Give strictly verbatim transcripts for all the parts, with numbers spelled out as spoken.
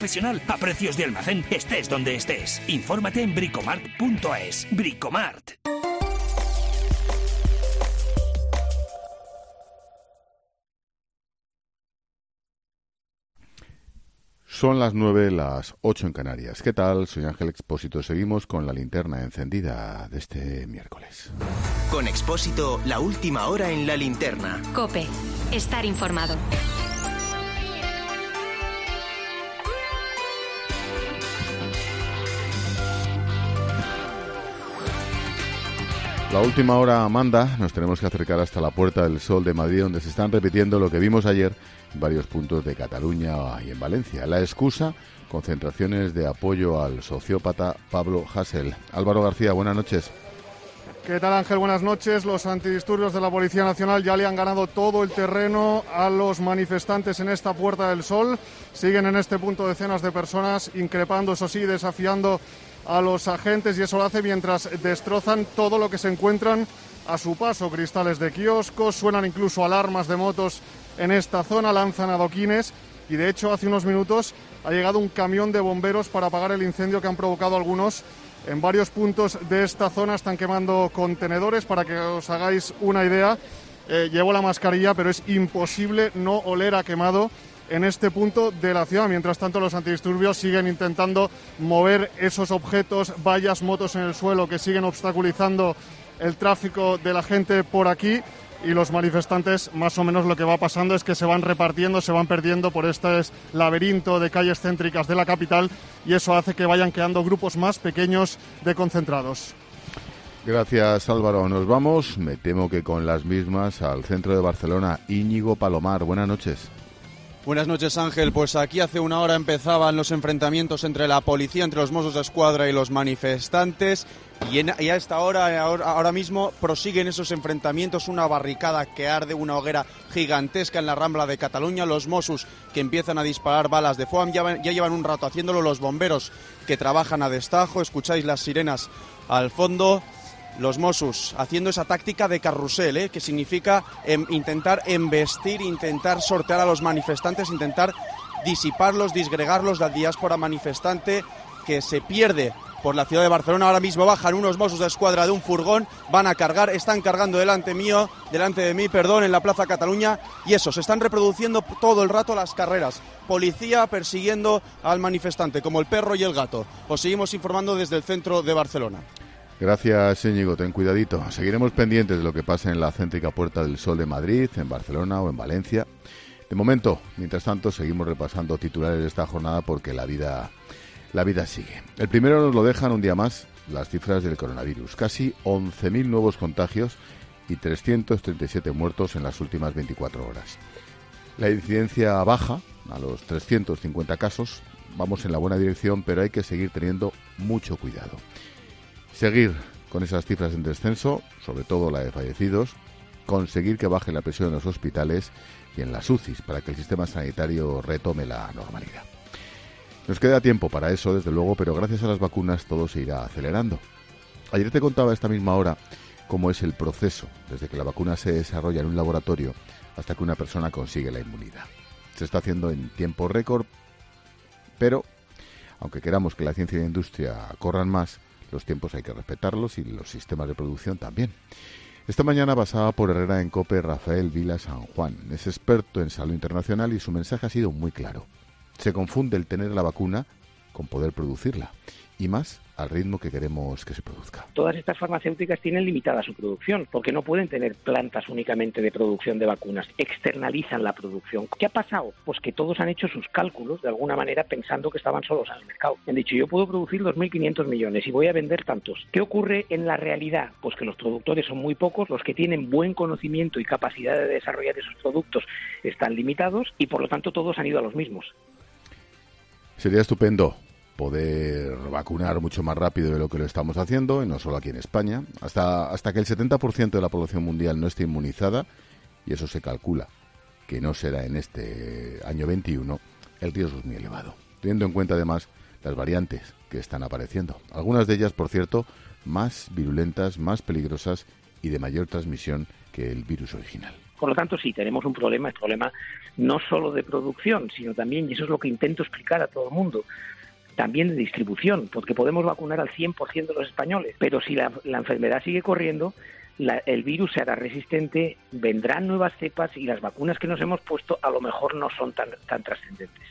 profesional a precios de almacén, estés donde estés. Infórmate en bricomart punto es. Bricomart. Son las nueve, las ocho en Canarias. ¿Qué tal? Soy Ángel Expósito. Seguimos con la linterna encendida de este miércoles. Con Expósito, la última hora en la linterna. COPE. Estar informado. La última hora, Amanda, nos tenemos que acercar hasta la Puerta del Sol de Madrid, donde se están repitiendo lo que vimos ayer en varios puntos de Cataluña y en Valencia. La excusa, concentraciones de apoyo al sociópata Pablo Hasél. Álvaro García, buenas noches. ¿Qué tal, Ángel? Buenas noches. Los antidisturbios de la Policía Nacional ya le han ganado todo el terreno a los manifestantes en esta Puerta del Sol. Siguen en este punto decenas de personas, increpando, eso sí, desafiando a los agentes, y eso lo hace mientras destrozan todo lo que se encuentran a su paso. Cristales de kioscos, suenan incluso alarmas de motos en esta zona, lanzan adoquines, y de hecho hace unos minutos ha llegado un camión de bomberos para apagar el incendio que han provocado algunos en varios puntos de esta zona. Están quemando contenedores. Para que os hagáis una idea, eh, llevo la mascarilla, pero es imposible no oler a quemado en este punto de la ciudad. Mientras tanto, los antidisturbios siguen intentando mover esos objetos, vallas, motos en el suelo, que siguen obstaculizando el tráfico de la gente por aquí, y los manifestantes, más o menos lo que va pasando es que se van repartiendo, se van perdiendo por este laberinto de calles céntricas de la capital, y eso hace que vayan quedando grupos más pequeños de concentrados. Gracias, Álvaro. Nos vamos, me temo que con las mismas, al centro de Barcelona. Íñigo Palomar, buenas noches. Buenas noches, Ángel. Pues aquí hace una hora empezaban los enfrentamientos entre la policía, entre los Mossos d'Esquadra y los manifestantes, y, en, y a esta hora, ahora, ahora mismo, prosiguen esos enfrentamientos, una barricada que arde, una hoguera gigantesca en la Rambla de Cataluña, los Mossos que empiezan a disparar balas de fuego, ya, ya llevan un rato haciéndolo, los bomberos que trabajan a destajo, escucháis las sirenas al fondo. Los Mossos haciendo esa táctica de carrusel, ¿eh? que significa em, intentar embestir, intentar sortear a los manifestantes, intentar disiparlos, disgregarlos, la diáspora manifestante que se pierde por la ciudad de Barcelona. Ahora mismo bajan unos Mossos de Escuadra de un furgón, van a cargar, están cargando delante mío, delante de mí, perdón, en la Plaza Cataluña, y eso, se están reproduciendo todo el rato las carreras. Policía persiguiendo al manifestante, como el perro y el gato. Os seguimos informando desde el centro de Barcelona. Gracias, Íñigo, ten cuidadito. Seguiremos pendientes de lo que pase en la céntrica Puerta del Sol de Madrid, en Barcelona o en Valencia. De momento, mientras tanto, seguimos repasando titulares de esta jornada porque la vida, la vida sigue. El primero nos lo dejan un día más las cifras del coronavirus. Casi once mil nuevos contagios y trescientos treinta y siete muertos en las últimas veinticuatro horas. La incidencia baja a los trescientos cincuenta casos. Vamos en la buena dirección, pero hay que seguir teniendo mucho cuidado. Seguir con esas cifras en descenso, sobre todo la de fallecidos, conseguir que baje la presión en los hospitales y en las U C Is para que el sistema sanitario retome la normalidad. Nos queda tiempo para eso, desde luego, pero gracias a las vacunas todo se irá acelerando. Ayer te contaba a esta misma hora cómo es el proceso, desde que la vacuna se desarrolla en un laboratorio hasta que una persona consigue la inmunidad. Se está haciendo en tiempo récord, pero aunque queramos que la ciencia y la industria corran más, los tiempos hay que respetarlos y los sistemas de producción también. Esta mañana pasaba por Herrera en COPE Rafael Vila San Juan. Es experto en salud internacional y su mensaje ha sido muy claro. Se confunde el tener la vacuna con poder producirla, y más al ritmo que queremos que se produzca. Todas estas farmacéuticas tienen limitada su producción, porque no pueden tener plantas únicamente de producción de vacunas, externalizan la producción. ¿Qué ha pasado? Pues que todos han hecho sus cálculos, de alguna manera, pensando que estaban solos en el mercado. Han dicho, yo puedo producir dos mil quinientos millones y voy a vender tantos. ¿Qué ocurre en la realidad? Pues que los productores son muy pocos, los que tienen buen conocimiento y capacidad de desarrollar esos productos están limitados, y por lo tanto todos han ido a los mismos. Sería estupendo poder vacunar mucho más rápido de lo que lo estamos haciendo, y no solo aquí en España, hasta, hasta que el setenta por ciento de la población mundial no esté inmunizada, y eso se calcula que no será en este año veintiuno, el riesgo es muy elevado, teniendo en cuenta además las variantes que están apareciendo. Algunas de ellas, por cierto, más virulentas, más peligrosas y de mayor transmisión que el virus original. Por lo tanto, sí, tenemos un problema, es problema no solo de producción, sino también, y eso es lo que intento explicar a todo el mundo, también de distribución, porque podemos vacunar al cien por ciento de los españoles, pero si la, la enfermedad sigue corriendo, la, el virus se hará resistente, vendrán nuevas cepas y las vacunas que nos hemos puesto a lo mejor no son tan, tan trascendentes.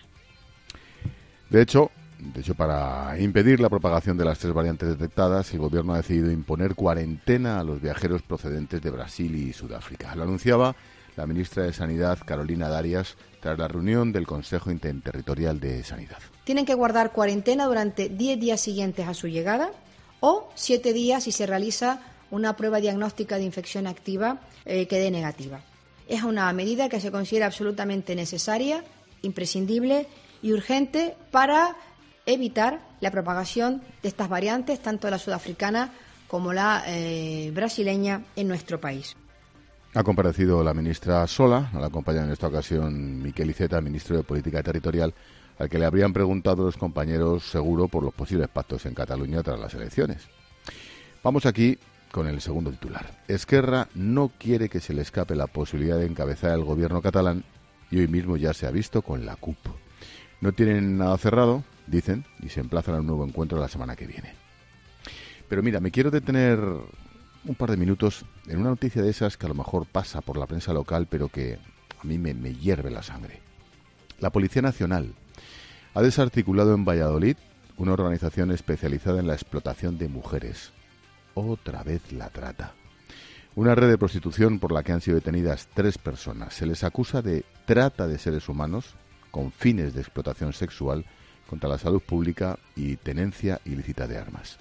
De hecho, de hecho, para impedir la propagación de las tres variantes detectadas, el Gobierno ha decidido imponer cuarentena a los viajeros procedentes de Brasil y Sudáfrica. Lo anunciaba la ministra de Sanidad, Carolina Darias, tras la reunión del Consejo Interterritorial de Sanidad. Tienen que guardar cuarentena durante diez días siguientes a su llegada o siete días si se realiza una prueba diagnóstica de infección activa eh, que dé negativa. Es una medida que se considera absolutamente necesaria, imprescindible y urgente para evitar la propagación de estas variantes, tanto la sudafricana como la eh, brasileña, en nuestro país. Ha comparecido la ministra sola, la acompaña en esta ocasión Miquel Iceta, ministro de Política Territorial, al que le habrían preguntado los compañeros seguro por los posibles pactos en Cataluña tras las elecciones. Vamos aquí con el segundo titular. Esquerra no quiere que se le escape la posibilidad de encabezar el gobierno catalán y hoy mismo ya se ha visto con la C U P. No tienen nada cerrado, dicen, y se emplazan a un nuevo encuentro la semana que viene. Pero mira, me quiero detener un par de minutos en una noticia de esas que a lo mejor pasa por la prensa local, pero que a mí me, me hierve la sangre. La Policía Nacional ha desarticulado en Valladolid una organización especializada en la explotación de mujeres. Otra vez la trata. Una red de prostitución por la que han sido detenidas tres personas. Se les acusa de trata de seres humanos con fines de explotación sexual contra la salud pública y tenencia ilícita de armas.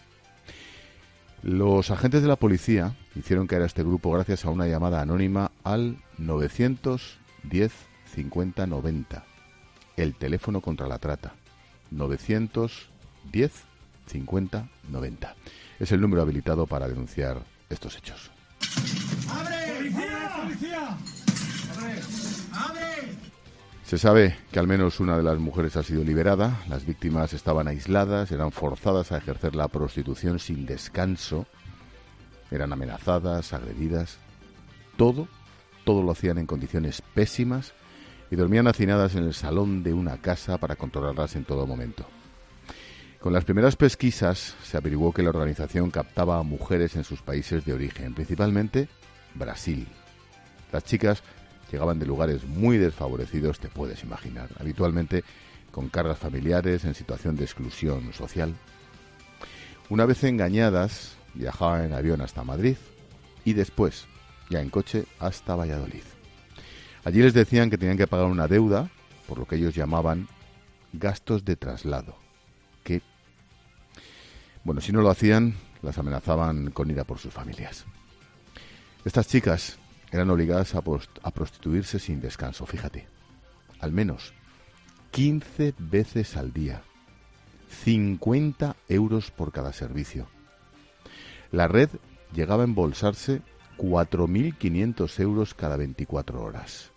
Los agentes de la policía hicieron caer a este grupo gracias a una llamada anónima al nueve diez cincuenta noventa, el teléfono contra la trata. nueve diez cincuenta noventa. Es el número habilitado para denunciar estos hechos. ¡Abre! ¡Policía! ¡Policía! ¡Abre! ¡Abre! Se sabe que al menos una de las mujeres ha sido liberada. Las víctimas estaban aisladas, eran forzadas a ejercer la prostitución sin descanso, eran amenazadas, agredidas. Todo, todo lo hacían en condiciones pésimas y dormían hacinadas en el salón de una casa para controlarlas en todo momento. Con las primeras pesquisas se averiguó que la organización captaba a mujeres en sus países de origen, principalmente Brasil. Las chicas llegaban de lugares muy desfavorecidos, te puedes imaginar, habitualmente con cargas familiares, en situación de exclusión social. Una vez engañadas, viajaban en avión hasta Madrid y después, ya en coche, hasta Valladolid. Allí les decían que tenían que pagar una deuda, por lo que ellos llamaban gastos de traslado. Que, bueno, si no lo hacían, las amenazaban con ir a por sus familias. Estas chicas eran obligadas a, post- a prostituirse sin descanso, fíjate. Al menos quince veces al día. cincuenta euros por cada servicio. La red llegaba a embolsarse cuatro mil quinientos euros cada veinticuatro horas.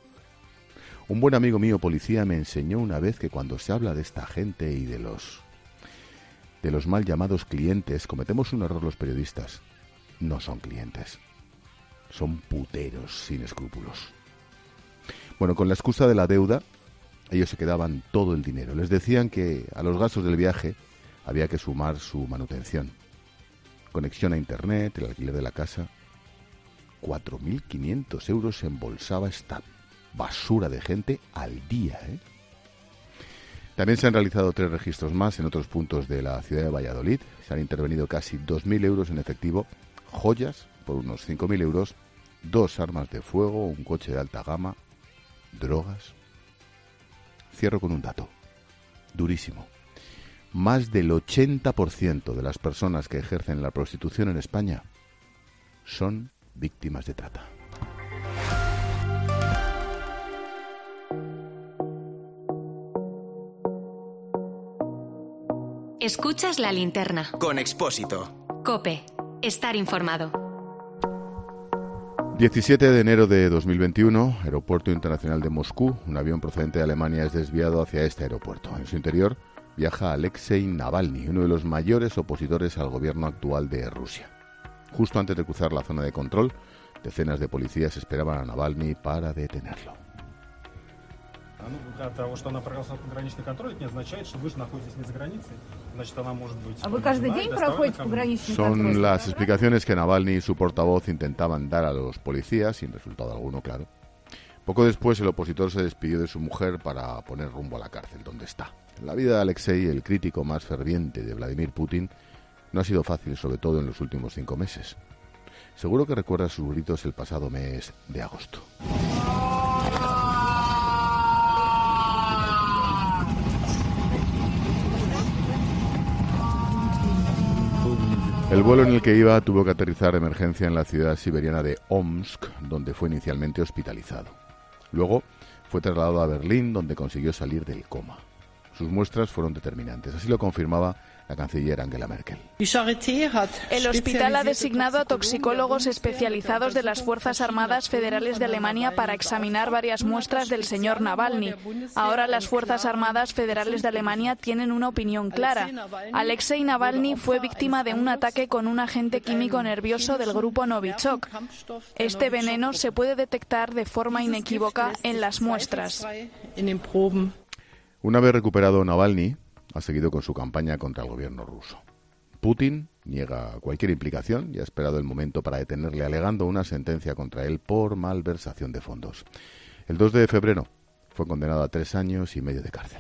Un buen amigo mío policía me enseñó una vez que cuando se habla de esta gente y de los de los mal llamados clientes, cometemos un error los periodistas. No son clientes. Son puteros sin escrúpulos. Bueno, con la excusa de la deuda, ellos se quedaban todo el dinero. Les decían que a los gastos del viaje había que sumar su manutención. Conexión a internet, el alquiler de la casa. cuatro mil quinientos euros embolsaba esta basura de gente al día, ¿eh? También se han realizado tres registros más en otros puntos de la ciudad de Valladolid. Se han intervenido casi dos mil euros en efectivo, joyas por unos cinco mil euros, dos armas de fuego, un coche de alta gama, drogas. Cierro con un dato durísimo. Más del ochenta por ciento de las personas que ejercen la prostitución en España son víctimas de trata. Escuchas La Linterna. Con Expósito. COPE. Estar informado. diecisiete de enero de dos mil veintiuno, Aeropuerto Internacional de Moscú. Un avión procedente de Alemania es desviado hacia este aeropuerto. En su interior viaja Alexei Navalny, uno de los mayores opositores al gobierno actual de Rusia. Justo antes de cruzar la zona de control, Decenas de policías esperaban a Navalny para detenerlo. Son las explicaciones que Navalny y su portavoz intentaban dar a los policías, sin resultado alguno, claro. Poco después, el opositor se despidió de su mujer para poner rumbo a la cárcel, donde está. La vida de Alexei, el crítico más ferviente de Vladimir Putin, no ha sido fácil, sobre todo en los últimos cinco meses. Seguro que recuerda sus gritos el pasado mes de agosto. El vuelo en el que iba tuvo que aterrizar de emergencia en la ciudad siberiana de Omsk, donde fue inicialmente hospitalizado. Luego fue trasladado a Berlín, donde consiguió salir del coma. Sus muestras fueron determinantes, así lo confirmaba la canciller Angela Merkel. El hospital ha designado a toxicólogos especializados de las Fuerzas Armadas Federales de Alemania para examinar varias muestras del señor Navalny. Ahora las Fuerzas Armadas Federales de Alemania tienen una opinión clara. Alexei Navalny fue víctima de un ataque con un agente químico nervioso del grupo Novichok. Este veneno se puede detectar de forma inequívoca en las muestras. Una vez recuperado Navalny, ha seguido con su campaña contra el gobierno ruso. Putin niega cualquier implicación y ha esperado el momento para detenerle, alegando una sentencia contra él por malversación de fondos. El dos de febrero fue condenado a tres años y medio de cárcel.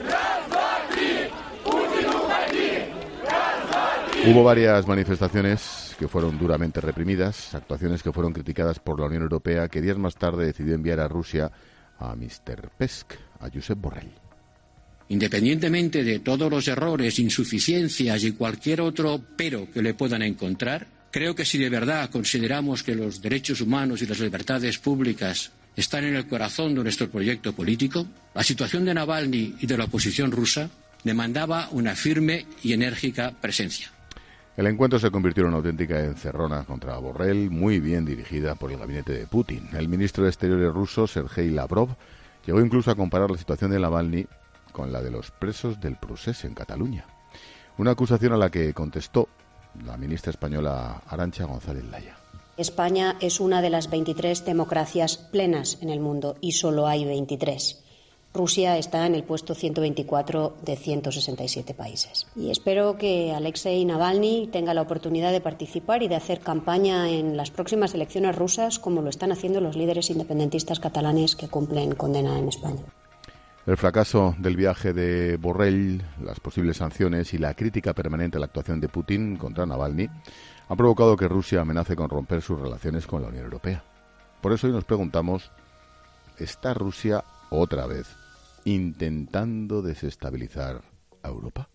Hubo varias manifestaciones que fueron duramente reprimidas, actuaciones que fueron criticadas por la Unión Europea, que días más tarde decidió enviar a Rusia a mister Pesk, a Josep Borrell. Independientemente de todos los errores, insuficiencias y cualquier otro pero que le puedan encontrar, creo que si de verdad consideramos que los derechos humanos y las libertades públicas están en el corazón de nuestro proyecto político, la situación de Navalny y de la oposición rusa demandaba una firme y enérgica presencia. El encuentro se convirtió en una auténtica encerrona contra Borrell, muy bien dirigida por el gabinete de Putin. El ministro de Exteriores ruso, Sergei Lavrov, llegó incluso a comparar la situación de Navalny con la de los presos del Procés en Cataluña. Una acusación a la que contestó la ministra española Arantxa González Laya. España es una de las veintitrés democracias plenas en el mundo y solo hay veintitrés. Rusia está en el puesto ciento veinticuatro de ciento sesenta y siete países. Y espero que Alexei Navalny tenga la oportunidad de participar y de hacer campaña en las próximas elecciones rusas, como lo están haciendo los líderes independentistas catalanes que cumplen condena en España. El fracaso del viaje de Borrell, las posibles sanciones y la crítica permanente a la actuación de Putin contra Navalny han provocado que Rusia amenace con romper sus relaciones con la Unión Europea. Por eso hoy nos preguntamos, ¿está Rusia otra vez intentando desestabilizar a Europa?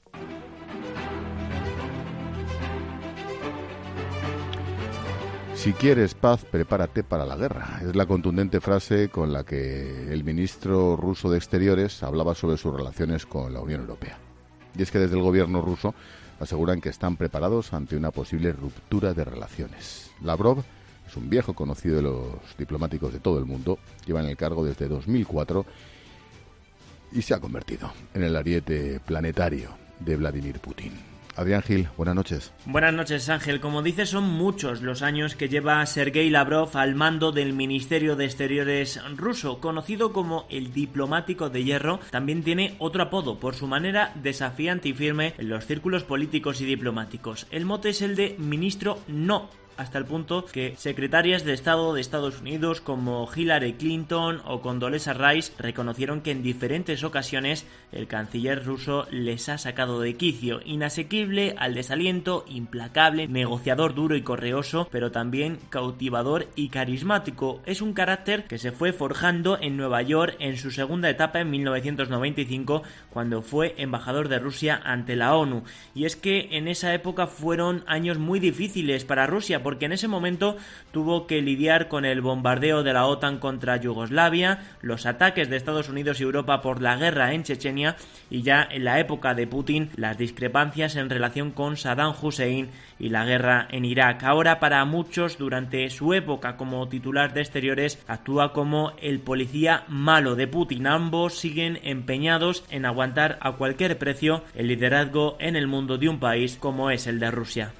Si quieres paz, prepárate para la guerra. Es la contundente frase con la que el ministro ruso de Exteriores hablaba sobre sus relaciones con la Unión Europea. Y es que desde el gobierno ruso aseguran que están preparados ante una posible ruptura de relaciones. Lavrov es un viejo conocido de los diplomáticos de todo el mundo, lleva en el cargo desde dos mil cuatro y se ha convertido en el ariete planetario de Vladimir Putin. Adrián Gil, buenas noches. Buenas noches, Ángel. Como dices, son muchos los años que lleva Sergei Lavrov al mando del Ministerio de Exteriores ruso. Conocido como el diplomático de hierro, también tiene otro apodo por su manera desafiante y firme en los círculos políticos y diplomáticos. El mote es el de ministro no, hasta el punto que secretarias de Estado de Estados Unidos como Hillary Clinton o Condoleezza Rice reconocieron que en diferentes ocasiones el canciller ruso les ha sacado de quicio. Inasequible al desaliento, implacable, negociador duro y correoso, pero también cautivador y carismático. Es un carácter que se fue forjando en Nueva York en su segunda etapa en mil novecientos noventa y cinco, cuando fue embajador de Rusia ante la ONU. Y es que en esa época fueron años muy difíciles para Rusia, porque en ese momento tuvo que lidiar con el bombardeo de la OTAN contra Yugoslavia, los ataques de Estados Unidos y Europa por la guerra en Chechenia y ya en la época de Putin las discrepancias en relación con Saddam Hussein y la guerra en Irak. Ahora, para muchos, durante su época como titular de Exteriores, actúa como el policía malo de Putin. Ambos siguen empeñados en aguantar a cualquier precio el liderazgo en el mundo de un país como es el de Rusia.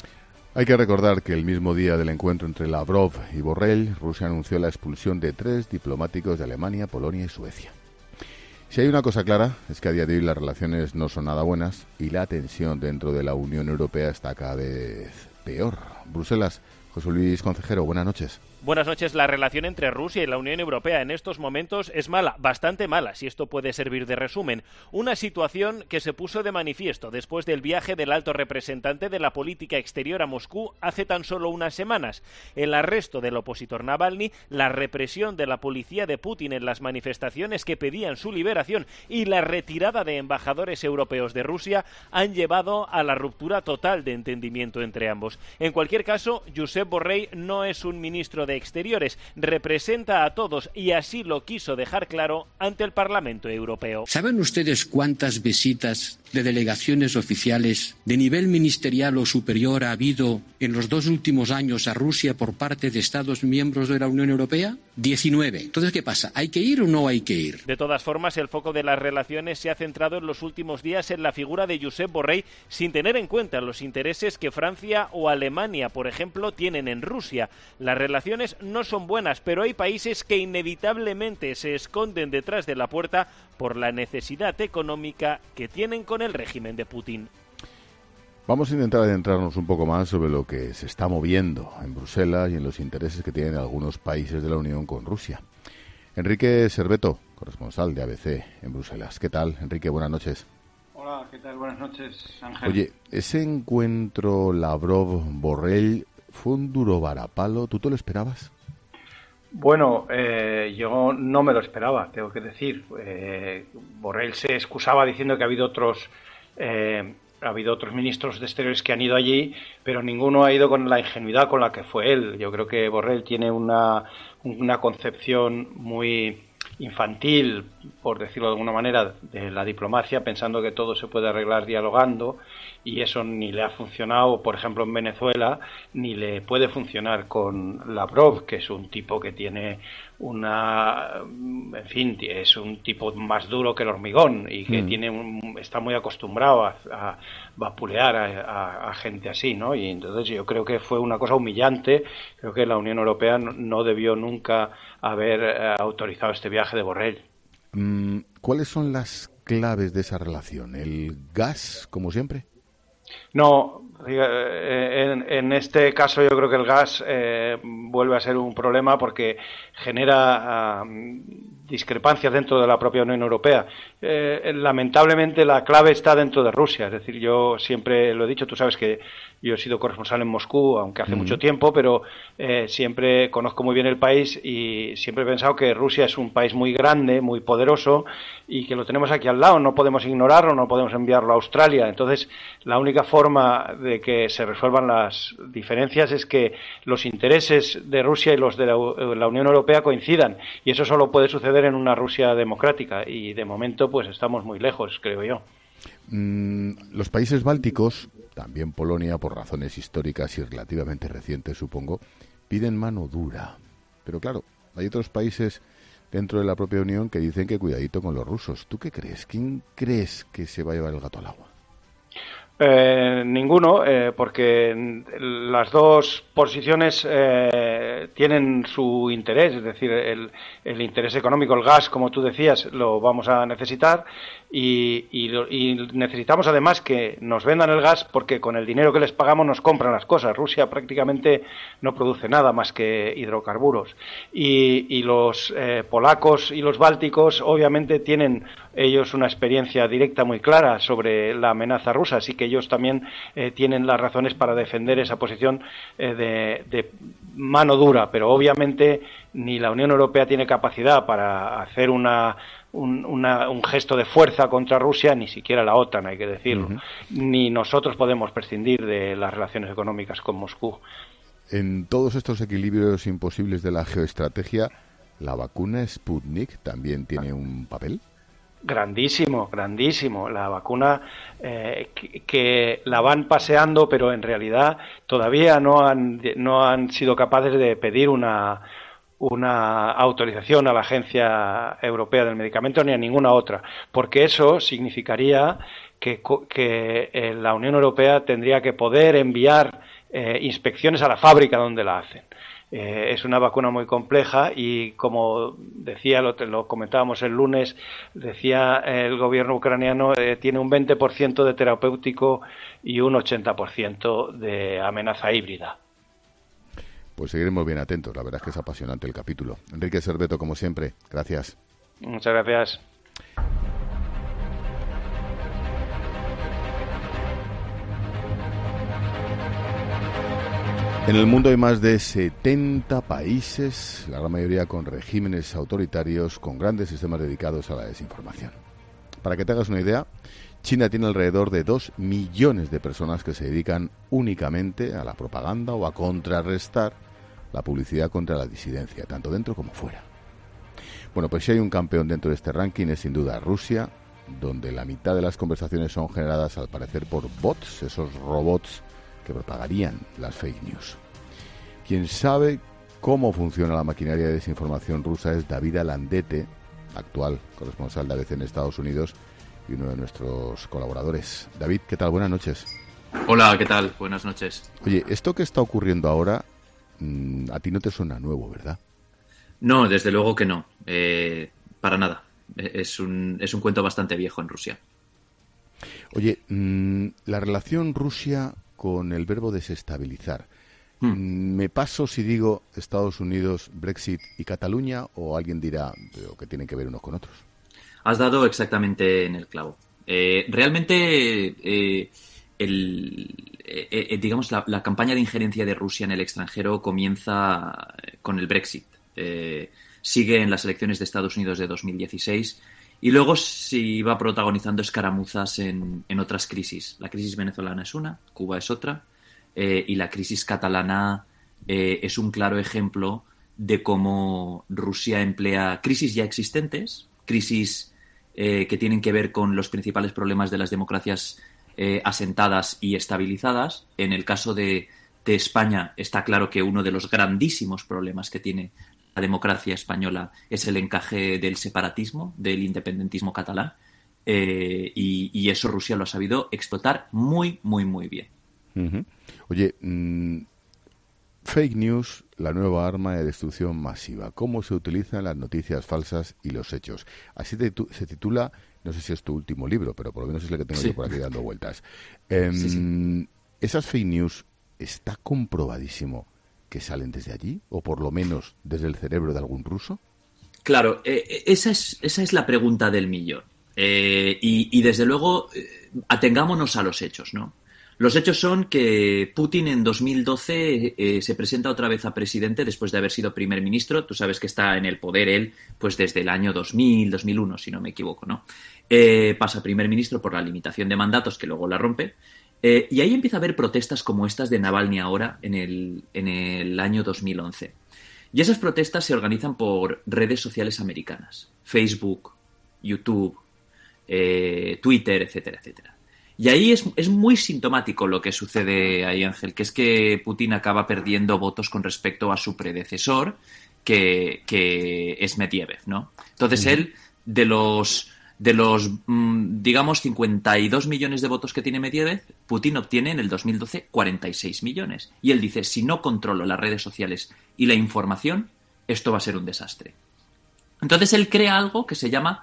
Hay que recordar que el mismo día del encuentro entre Lavrov y Borrell, Rusia anunció la expulsión de tres diplomáticos de Alemania, Polonia y Suecia. Si hay una cosa clara, es que a día de hoy las relaciones no son nada buenas y la tensión dentro de la Unión Europea está cada vez peor. Bruselas, José Luis Concejero, buenas noches. Buenas noches. La relación entre Rusia y la Unión Europea en estos momentos es mala, bastante mala, si esto puede servir de resumen. Una situación que se puso de manifiesto después del viaje del alto representante de la política exterior a Moscú hace tan solo unas semanas. El arresto del opositor Navalny, la represión de la policía de Putin en las manifestaciones que pedían su liberación y la retirada de embajadores europeos de Rusia han llevado a la ruptura total de entendimiento entre ambos. En cualquier caso, Josep Borrell no es un ministro de Exteriores, representa a todos y así lo quiso dejar claro ante el Parlamento Europeo. ¿Saben ustedes cuántas visitas de delegaciones oficiales de nivel ministerial o superior ha habido en los dos últimos años a Rusia por parte de Estados miembros de la Unión Europea? diecinueve. Entonces, ¿qué pasa? ¿Hay que ir o no hay que ir? De todas formas, el foco de las relaciones se ha centrado en los últimos días en la figura de Josep Borrell, sin tener en cuenta los intereses que Francia o Alemania, por ejemplo, tienen en Rusia. Las relaciones no son buenas, pero hay países que inevitablemente se esconden detrás de la puerta por la necesidad económica que tienen con el régimen de Putin. Vamos a intentar adentrarnos un poco más sobre lo que se está moviendo en Bruselas y en los intereses que tienen algunos países de la Unión con Rusia. Enrique Serveto, corresponsal de A B C en Bruselas. ¿Qué tal, Enrique? Buenas noches. Hola, ¿qué tal? Buenas noches, Ángel. Oye, ese encuentro Lavrov-Borrell fue un duro varapalo. ¿Tú te lo esperabas? Bueno, eh, yo no me lo esperaba, tengo que decir. Eh, Borrell se excusaba diciendo que ha habido otros... Eh, Ha habido otros ministros de Exteriores que han ido allí, pero ninguno ha ido con la ingenuidad con la que fue él. Yo creo que Borrell tiene una, una concepción muy infantil, por decirlo de alguna manera, de la diplomacia, pensando que todo se puede arreglar dialogando, y eso ni le ha funcionado, por ejemplo, en Venezuela, ni le puede funcionar con Lavrov, que es un tipo que tiene una, en fin, es un tipo más duro que el hormigón y que mm. tiene un, está muy acostumbrado a, a vapulear a, a, a gente así, ¿no? Y entonces yo creo que fue una cosa humillante. Creo que la Unión Europea no, no debió nunca haber eh, autorizado este viaje de Borrell. Mm, ¿Cuáles son las claves de esa relación? ¿El gas, como siempre? No, en, en este caso yo creo que el gas eh, vuelve a ser un problema porque genera uh, discrepancias dentro de la propia Unión Europea. Eh, lamentablemente la clave está dentro de Rusia, es decir, yo siempre lo he dicho, tú sabes que yo he sido corresponsal en Moscú, aunque hace uh-huh. mucho tiempo, pero eh, siempre conozco muy bien el país y siempre he pensado que Rusia es un país muy grande, muy poderoso y que lo tenemos aquí al lado, no podemos ignorarlo, no podemos enviarlo a Australia. Entonces, la única forma de que se resuelvan las diferencias es que los intereses de Rusia y los de la, la Unión Europea coincidan, y eso solo puede suceder en una Rusia democrática, y de momento pues estamos muy lejos, creo yo. Mm, los países bálticos, también Polonia, por razones históricas y relativamente recientes, supongo, piden mano dura. Pero claro, hay otros países dentro de la propia Unión que dicen que cuidadito con los rusos. ¿Tú qué crees? ¿Quién crees que se va a llevar el gato al agua? Eh, ninguno, eh, porque las dos posiciones eh, tienen su interés, es decir, el, el interés económico, el gas, como tú decías, lo vamos a necesitar y, y, y necesitamos además que nos vendan el gas porque con el dinero que les pagamos nos compran las cosas. Rusia prácticamente no produce nada más que hidrocarburos y, y los eh, polacos y los bálticos obviamente tienen ellos una experiencia directa muy clara sobre la amenaza rusa, así que ellos también eh, tienen las razones para defender esa posición eh, de, de mano dura, pero obviamente ni la Unión Europea tiene capacidad para hacer una, un, una, un gesto de fuerza contra Rusia, ni siquiera la OTAN, hay que decirlo, uh-huh. ni nosotros podemos prescindir de las relaciones económicas con Moscú. En todos estos equilibrios imposibles de la geoestrategia, ¿la vacuna Sputnik también tiene un papel? Grandísimo, grandísimo. La vacuna eh, que, que la van paseando, pero en realidad todavía no han, no han sido capaces de pedir una, una autorización a la Agencia Europea del Medicamento ni a ninguna otra, porque eso significaría que, que eh, la Unión Europea tendría que poder enviar eh, inspecciones a la fábrica donde la hacen. Eh, es una vacuna muy compleja y, como decía, lo, lo comentábamos el lunes, decía el gobierno ucraniano, eh, tiene un veinte por ciento de terapéutico y un ochenta por ciento de amenaza híbrida. Pues seguiremos bien atentos, la verdad es que es apasionante el capítulo. Enrique Serveto, como siempre, gracias. Muchas gracias. En el mundo hay más de setenta países, la gran mayoría con regímenes autoritarios, con grandes sistemas dedicados a la desinformación. Para que te hagas una idea, China tiene alrededor de dos millones de personas que se dedican únicamente a la propaganda o a contrarrestar la publicidad contra la disidencia, tanto dentro como fuera. Bueno, pues si hay un campeón dentro de este ranking es sin duda Rusia, donde la mitad de las conversaciones son generadas al parecer por bots, esos robots que propagarían las fake news. Quien sabe cómo funciona la maquinaria de desinformación rusa es David Alandete, actual corresponsal de A B C en Estados Unidos y uno de nuestros colaboradores. David, ¿qué tal? Buenas noches. Hola, ¿qué tal? Buenas noches. Oye, esto que está ocurriendo ahora, mmm, a ti no te suena nuevo, ¿verdad? No, desde luego que no. Eh, para nada. Es un, es un cuento bastante viejo en Rusia. Oye, mmm, la relación Rusia con el verbo desestabilizar. Hmm. ¿Me paso si digo Estados Unidos, Brexit y Cataluña, o alguien dirá pero que tienen que ver unos con otros? Has dado exactamente en el clavo. Eh, realmente, eh, el, eh, eh, digamos, la, la campaña de injerencia de Rusia en el extranjero comienza con el Brexit. Eh, sigue en las elecciones de Estados Unidos de dos mil dieciséis y luego se va protagonizando escaramuzas en, en otras crisis. La crisis venezolana es una, Cuba es otra, eh, y la crisis catalana eh, es un claro ejemplo de cómo Rusia emplea crisis ya existentes, crisis eh, que tienen que ver con los principales problemas de las democracias eh, asentadas y estabilizadas. En el caso de, de España está claro que uno de los grandísimos problemas que tiene la democracia española es el encaje del separatismo, del independentismo catalán, eh, y, y eso Rusia lo ha sabido explotar muy, muy, muy bien. Uh-huh. Oye, mmm, fake news, la nueva arma de destrucción masiva. ¿Cómo se utilizan las noticias falsas y los hechos? Así te, tu, se titula, no sé si es tu último libro, pero por lo menos es el que tengo sí. yo por aquí dando vueltas. Eh, sí, sí. Esas fake news, ¿está comprobadísimo que salen desde allí? ¿O por lo menos desde el cerebro de algún ruso? Claro, eh, esa, es, esa es la pregunta del millón. Eh, y, y desde luego, eh, atengámonos a los hechos, ¿no? Los hechos son que Putin en dos mil doce eh, se presenta otra vez a presidente después de haber sido primer ministro. Tú sabes que está en el poder él pues desde el año dos mil, dos mil uno, si no me equivoco, ¿no? Eh, pasa primer ministro por la limitación de mandatos, que luego la rompe. Eh, y ahí empieza a haber protestas como estas de Navalny ahora en el, en el año dos mil once. Y esas protestas se organizan por redes sociales americanas. Facebook, YouTube, eh, Twitter, etcétera, etcétera. Y ahí es, es muy sintomático lo que sucede ahí, Ángel, que es que Putin acaba perdiendo votos con respecto a su predecesor, que, que es Medvedev, ¿no? Entonces uh-huh. él, de los, de los, digamos, cincuenta y dos millones de votos que tiene Medvedev, Putin obtiene en el dos mil doce cuarenta y seis millones. Y él dice, si no controlo las redes sociales y la información, esto va a ser un desastre. Entonces él crea algo que se llama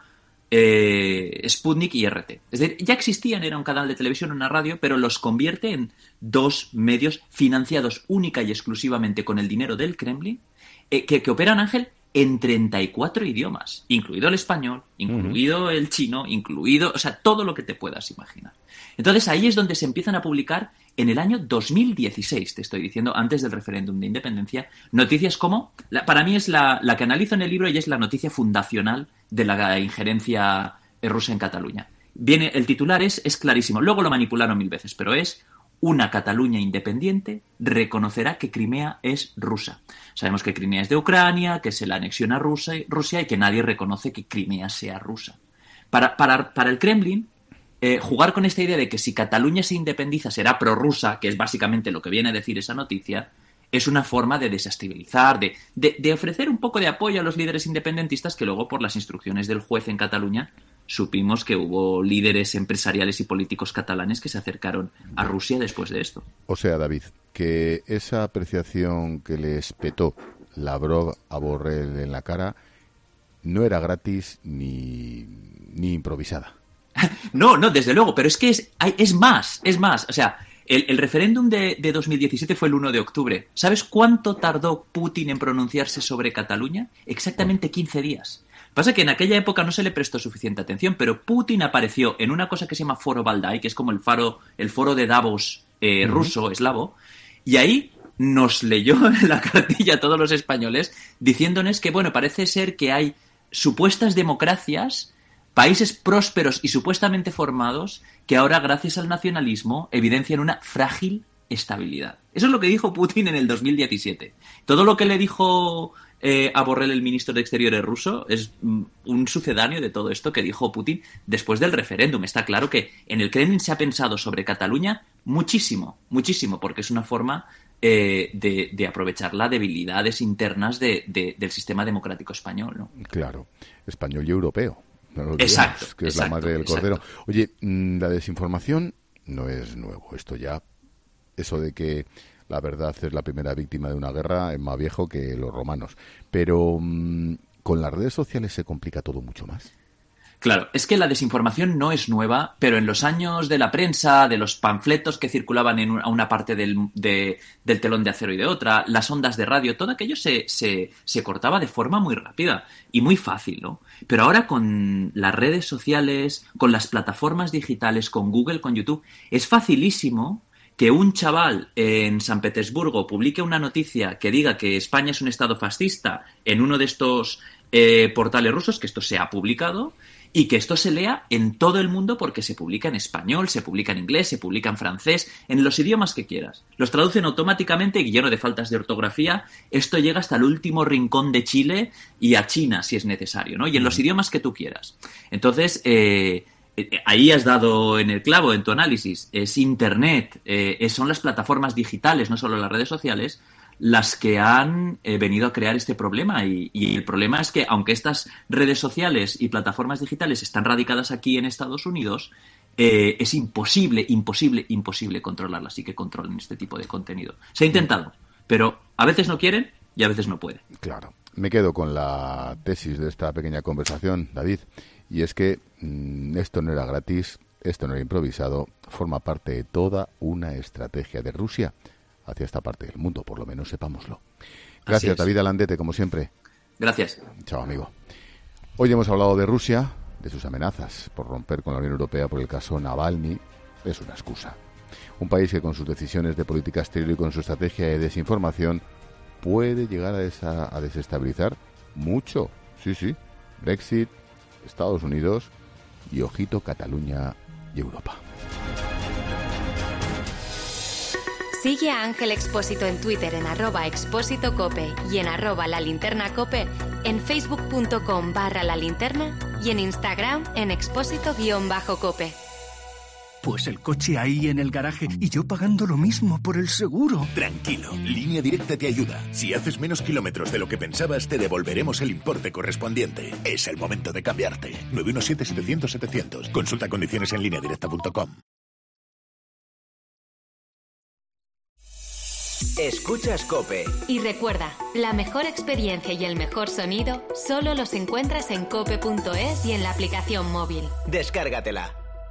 Eh, Sputnik y R T. Es decir, ya existían, era un canal de televisión, una radio, pero los convierte en dos medios financiados única y exclusivamente con el dinero del Kremlin, eh, que, que operan, Ángel, en treinta y cuatro idiomas, incluido el español, incluido uh-huh. el chino, incluido, o sea, todo lo que te puedas imaginar. Entonces ahí es donde se empiezan a publicar en el año dos mil dieciséis, te estoy diciendo, antes del referéndum de independencia, noticias como, la, para mí es la, la que analizo en el libro y es la noticia fundacional de la injerencia rusa en Cataluña. Viene, el titular es, es clarísimo, luego lo manipularon mil veces, pero es: una Cataluña independiente reconocerá que Crimea es rusa. Sabemos que Crimea es de Ucrania, que se la anexiona a Rusia, Rusia y que nadie reconoce que Crimea sea rusa. Para, para, para el Kremlin, eh, jugar con esta idea de que si Cataluña se independiza será prorrusa, que es básicamente lo que viene a decir esa noticia, es una forma de desestabilizar, de, de, de ofrecer un poco de apoyo a los líderes independentistas que luego, por las instrucciones del juez en Cataluña, supimos que hubo líderes empresariales y políticos catalanes que se acercaron a Rusia después de esto. O sea, David, que esa apreciación que le espetó Lavrov a Borrell en la cara no era gratis ni, ni improvisada. No, no, desde luego, pero es que es, hay, es más, es más. O sea, el, el referéndum de, de dos mil diecisiete fue el uno de octubre. ¿Sabes cuánto tardó Putin en pronunciarse sobre Cataluña? Exactamente quince días. Pasa que en aquella época no se le prestó suficiente atención, pero Putin apareció en una cosa que se llama Foro Valdai, que es como el, faro, el foro de Davos eh, uh-huh. ruso, eslavo, y ahí nos leyó la cartilla a todos los españoles diciéndonos que, bueno, parece ser que hay supuestas democracias, países prósperos y supuestamente formados, que ahora, gracias al nacionalismo, evidencian una frágil estabilidad. Eso es lo que dijo Putin en el dos mil diecisiete. Todo lo que le dijo eh, a Borrell, el ministro de Exteriores ruso, es mm, un sucedáneo de todo esto que dijo Putin después del referéndum. Está claro que en el Kremlin se ha pensado sobre Cataluña muchísimo, muchísimo, porque es una forma eh, de, de aprovechar las debilidades internas de, de, del sistema democrático español, ¿no? Claro, español y europeo. No lo olvidemos, exacto, que es exacto, la madre del cordero. Exacto. Oye, la desinformación no es nuevo. Esto ya, eso de que la verdad es la primera víctima de una guerra es más viejo que los romanos. Pero mmm, con las redes sociales se complica todo mucho más. Claro, es que la desinformación no es nueva, pero en los años de la prensa, de los panfletos que circulaban en una, una parte del, de, del telón de acero y de otra, las ondas de radio, todo aquello se, se, se cortaba de forma muy rápida y muy fácil, ¿no? Pero ahora con las redes sociales, con las plataformas digitales, con Google, con YouTube, es facilísimo que un chaval en San Petersburgo publique una noticia que diga que España es un estado fascista en uno de estos eh, portales rusos, que esto se ha publicado, y que esto se lea en todo el mundo porque se publica en español, se publica en inglés, se publica en francés, en los idiomas que quieras. Los traducen automáticamente y lleno de faltas de ortografía. Esto llega hasta el último rincón de Chile y a China, si es necesario, ¿no? Y en los idiomas que tú quieras. Entonces, eh, ahí has dado en el clavo en tu análisis. Es Internet, eh, son las plataformas digitales, no solo las redes sociales, las que han eh, venido a crear este problema y, y el problema es que aunque estas redes sociales y plataformas digitales están radicadas aquí en Estados Unidos, eh, es imposible, imposible, imposible controlarlas y que controlen este tipo de contenido. Se ha intentado, pero a veces no quieren y a veces no pueden. Claro. Me quedo con la tesis de esta pequeña conversación, David, y es que mmm, esto no era gratis, esto no era improvisado, forma parte de toda una estrategia de Rusia hacia esta parte del mundo, por lo menos sepámoslo. Gracias, David Alandete, como siempre. Gracias. Chao, amigo. Hoy hemos hablado de Rusia, de sus amenazas por romper con la Unión Europea por el caso Navalny. Es una excusa. Un país que con sus decisiones de política exterior y con su estrategia de desinformación puede llegar a, esa, a desestabilizar mucho. Sí, sí. Brexit, Estados Unidos y, ojito, Cataluña y Europa. Sigue a Ángel Expósito en Twitter en arroba expósito cope y en arroba la linterna cope, en facebook.com barra la linterna y en Instagram en expósito guión bajo cope. Pues el coche ahí en el garaje y yo pagando lo mismo por el seguro. Tranquilo, Línea Directa te ayuda. Si haces menos kilómetros de lo que pensabas, te devolveremos el importe correspondiente. Es el momento de cambiarte. nueve uno siete, setecientos, setecientos. Consulta condiciones en línea directa punto com. Escuchas COPE. Y recuerda, la mejor experiencia y el mejor sonido solo los encuentras en cope punto es y en la aplicación móvil. Descárgatela.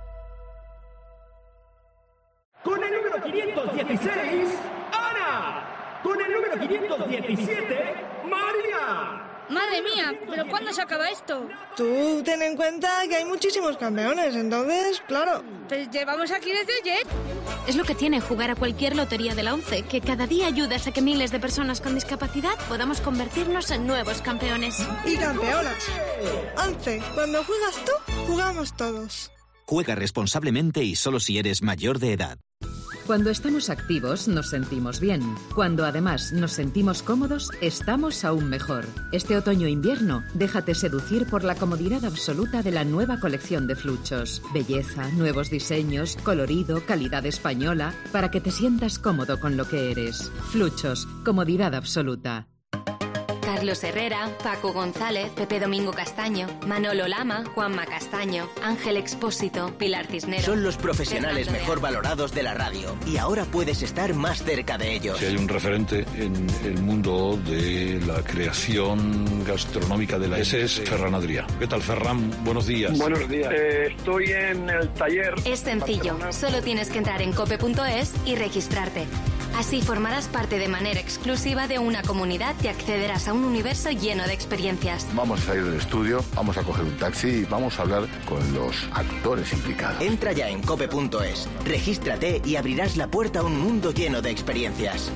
Con el número quinientos dieciséis, Ana. Con el número quinientos diecisiete, María. Madre mía, ¿pero cuándo se acaba esto? Tú ten en cuenta que hay muchísimos campeones, entonces, claro. Pues llevamos aquí desde ayer. Es lo que tiene jugar a cualquier lotería de la ONCE, que cada día ayudas a que miles de personas con discapacidad podamos convertirnos en nuevos campeones. Y campeonas. ONCE, cuando juegas tú, jugamos todos. Juega responsablemente y solo si eres mayor de edad. Cuando estamos activos nos sentimos bien. Cuando además nos sentimos cómodos, estamos aún mejor. Este otoño-invierno, déjate seducir por la comodidad absoluta de la nueva colección de Fluchos. Belleza, nuevos diseños, colorido, calidad española, para que te sientas cómodo con lo que eres. Fluchos, comodidad absoluta. Carlos Herrera, Paco González, Pepe Domingo Castaño, Manolo Lama, Juanma Castaño, Ángel Expósito, Pilar Cisneros. Son los profesionales mejor valorados de la radio y ahora puedes estar más cerca de ellos. Si hay un referente en el mundo de la creación gastronómica de la ese es Ferran Adrià. ¿Qué tal, Ferran? Buenos días. Buenos días. Eh, estoy en el taller. Es sencillo, solo tienes que entrar en cope punto es y registrarte. Así formarás parte de manera exclusiva de una comunidad y accederás a un universo lleno de experiencias. Vamos a salir del estudio, vamos a coger un taxi y vamos a hablar con los actores implicados. Entra ya en cope punto es, regístrate y abrirás la puerta a un mundo lleno de experiencias.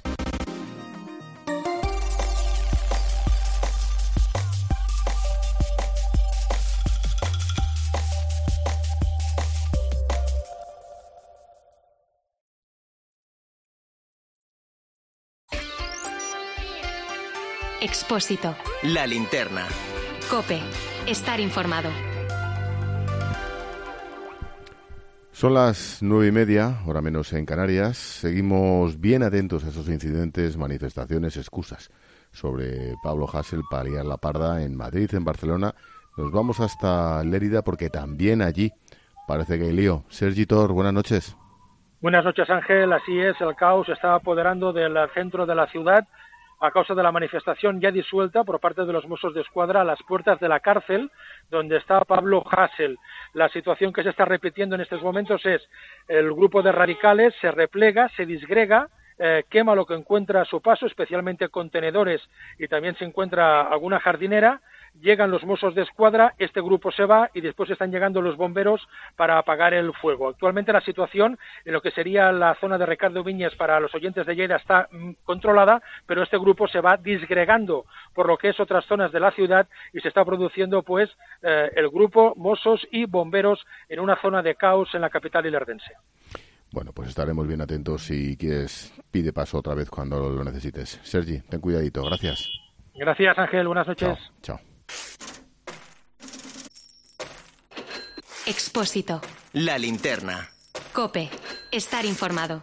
Expósito. La linterna. COPE. Estar informado. Son las nueve y media, hora menos en Canarias. Seguimos bien atentos a esos incidentes, manifestaciones, excusas sobre Pablo Hasél para liar la parda en Madrid, en Barcelona. Nos vamos hasta Lérida porque también allí parece que hay lío. Sergi Tor, buenas noches. Buenas noches, Ángel. Así es, el caos se está apoderando del centro de la ciudad a causa de la manifestación ya disuelta por parte de los Mossos de Escuadra a las puertas de la cárcel donde está Pablo Hasél. La situación que se está repitiendo en estos momentos es el grupo de radicales se replega, se disgrega, eh, quema lo que encuentra a su paso, especialmente contenedores, y también se encuentra alguna jardinera. Llegan los Mossos de Escuadra, este grupo se va y después están llegando los bomberos para apagar el fuego. Actualmente la situación en lo que sería la zona de Ricardo Viñes para los oyentes de Lleida está mm, controlada, pero este grupo se va disgregando por lo que es otras zonas de la ciudad y se está produciendo pues eh, el grupo Mossos y bomberos en una zona de caos en la capital ilerdense. Bueno, pues estaremos bien atentos. Si quieres, pide paso otra vez cuando lo necesites. Sergi, ten cuidadito. Gracias. Gracias, Ángel. Buenas noches. Chao. Chao. Expósito. La linterna. COPE. Estar informado.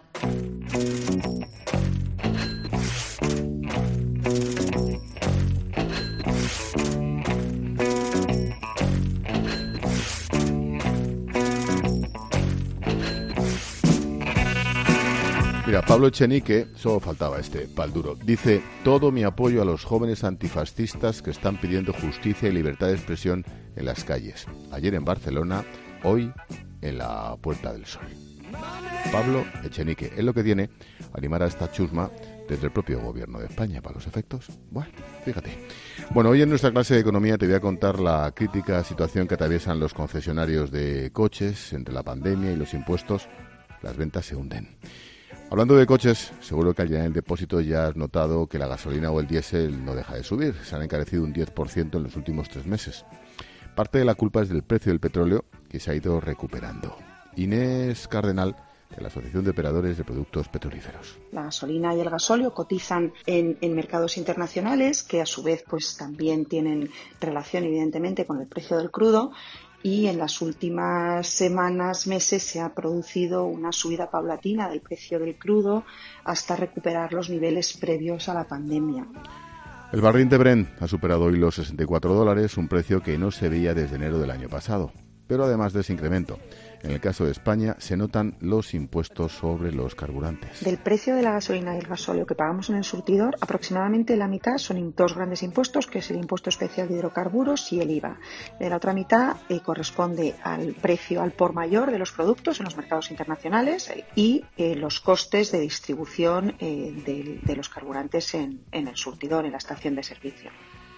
Mira, Pablo Echenique, solo faltaba este, pal duro, dice: todo mi apoyo a los jóvenes antifascistas que están pidiendo justicia y libertad de expresión en las calles. Ayer en Barcelona, hoy en la Puerta del Sol. Pablo Echenique es lo que tiene animar a esta chusma desde el propio gobierno de España, para los efectos. Bueno, fíjate. Bueno, hoy en nuestra clase de economía te voy a contar la crítica situación que atraviesan los concesionarios de coches. Entre la pandemia y los impuestos, las ventas se hunden. Hablando de coches, seguro que al llenar el depósito ya has notado que la gasolina o el diésel no deja de subir. Se han encarecido un diez por ciento en los últimos tres meses. Parte de la culpa es del precio del petróleo, que se ha ido recuperando. Inés Cardenal, de la Asociación de Operadores de Productos Petrolíferos. La gasolina y el gasóleo cotizan en, en mercados internacionales, que a su vez pues también tienen relación evidentemente con el precio del crudo. Y en las últimas semanas, meses, se ha producido una subida paulatina del precio del crudo hasta recuperar los niveles previos a la pandemia. El barril de Brent ha superado hoy los sesenta y cuatro dólares, un precio que no se veía desde enero del año pasado. Pero además de ese incremento, en el caso de España se notan los impuestos sobre los carburantes. Del precio de la gasolina y el gasóleo que pagamos en el surtidor, aproximadamente la mitad son dos grandes impuestos, que es el impuesto especial de hidrocarburos y el I V A. De la otra mitad eh, corresponde al precio al por mayor de los productos en los mercados internacionales eh, y eh, los costes de distribución eh, de, de los carburantes en, en el surtidor, en la estación de servicio.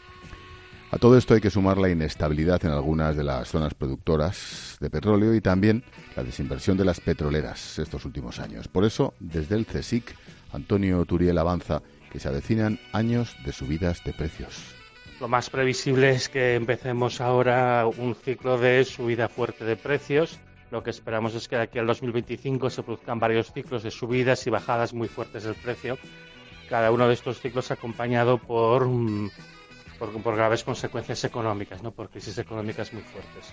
A todo esto hay que sumar la inestabilidad en algunas de las zonas productoras de petróleo y también la desinversión de las petroleras estos últimos años. Por eso, desde el CSIC, Antonio Turiel avanza que se avecinan años de subidas de precios. Lo más previsible es que empecemos ahora un ciclo de subida fuerte de precios. Lo que esperamos es que de aquí al dos mil veinticinco se produzcan varios ciclos de subidas y bajadas muy fuertes del precio. Cada uno de estos ciclos acompañado por... Por, por graves consecuencias económicas, ¿no? Por crisis económicas muy fuertes.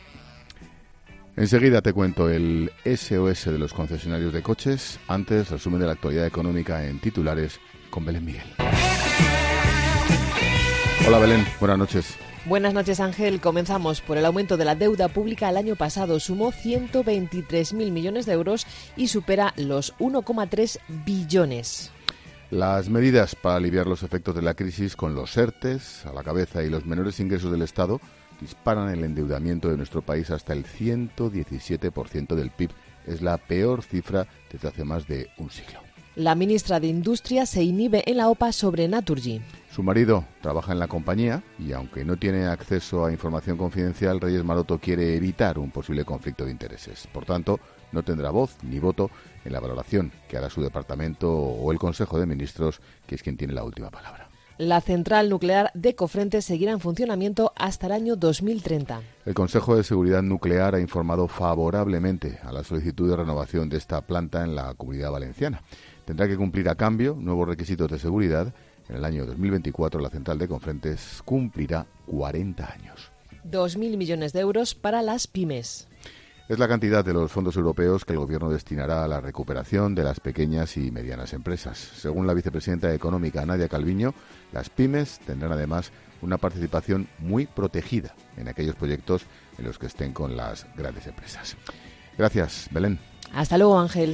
Enseguida te cuento el S O S de los concesionarios de coches. Antes, resumen de la actualidad económica en titulares con Belén Miguel. Hola Belén, buenas noches. Buenas noches, Ángel. Comenzamos por el aumento de la deuda pública. El año pasado sumó ciento veintitrés mil millones de euros y supera los uno coma tres billones. Las medidas para aliviar los efectos de la crisis con los ERTES a la cabeza y los menores ingresos del Estado disparan el endeudamiento de nuestro país hasta el ciento diecisiete por ciento del P I B. Es la peor cifra desde hace más de un siglo. La ministra de Industria se inhibe en la OPA sobre Naturgy. Su marido trabaja en la compañía y, aunque no tiene acceso a información confidencial, Reyes Maroto quiere evitar un posible conflicto de intereses. Por tanto, no tendrá voz ni voto en la valoración que hará su departamento o el Consejo de Ministros, que es quien tiene la última palabra. La central nuclear de Cofrentes seguirá en funcionamiento hasta el año dos mil treinta. El Consejo de Seguridad Nuclear ha informado favorablemente a la solicitud de renovación de esta planta en la Comunidad Valenciana. Tendrá que cumplir a cambio nuevos requisitos de seguridad. En el año dos mil veinticuatro la central de Cofrentes cumplirá cuarenta años. Dos mil millones de euros para las pymes. Es la cantidad de los fondos europeos que el Gobierno destinará a la recuperación de las pequeñas y medianas empresas. Según la vicepresidenta económica Nadia Calviño, las pymes tendrán además una participación muy protegida en aquellos proyectos en los que estén con las grandes empresas. Gracias, Belén. Hasta luego, Ángel.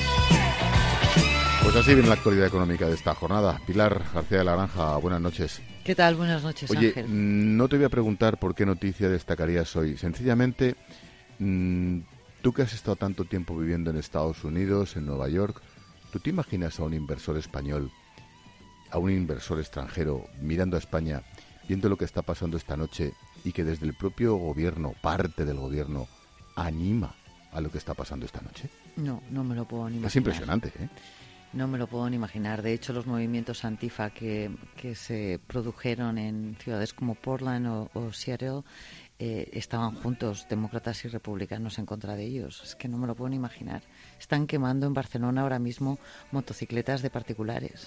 Pues así viene la actualidad económica de esta jornada. Pilar García de la Granja, buenas noches. ¿Qué tal? Buenas noches, Oye, Ángel. No te voy a preguntar por qué noticia destacarías hoy. Sencillamente, mmm, tú que has estado tanto tiempo viviendo en Estados Unidos, en Nueva York, ¿tú te imaginas a un inversor español, a un inversor extranjero, mirando a España, viendo lo que está pasando esta noche y que desde el propio gobierno, parte del gobierno, anima a lo que está pasando esta noche? No, no me lo puedo ni imaginar. Es impresionante, ¿eh? No me lo puedo ni imaginar. De hecho, los movimientos antifa que, que se produjeron en ciudades como Portland o, o Seattle eh, estaban juntos, demócratas y republicanos, en contra de ellos. Es que no me lo puedo ni imaginar. Están quemando en Barcelona ahora mismo motocicletas de particulares.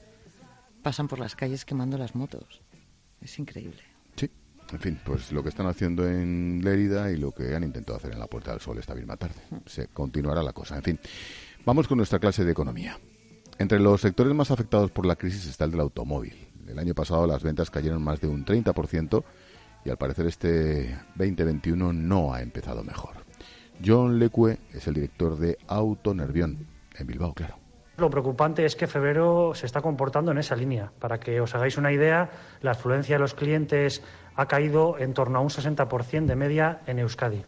Pasan por las calles quemando las motos. Es increíble. Sí, en fin, pues lo que están haciendo en Lérida y lo que han intentado hacer en la Puerta del Sol esta misma tarde. Se continuará la cosa. En fin, vamos con nuestra clase de economía. Entre los sectores más afectados por la crisis está el del automóvil. El año pasado las ventas cayeron más de un treinta por ciento y al parecer este veinte veintiuno no ha empezado mejor. John Lecue es el director de Autonervión, en Bilbao, claro. Lo preocupante es que febrero se está comportando en esa línea. Para que os hagáis una idea, la afluencia de los clientes ha caído en torno a un sesenta por ciento de media en Euskadi.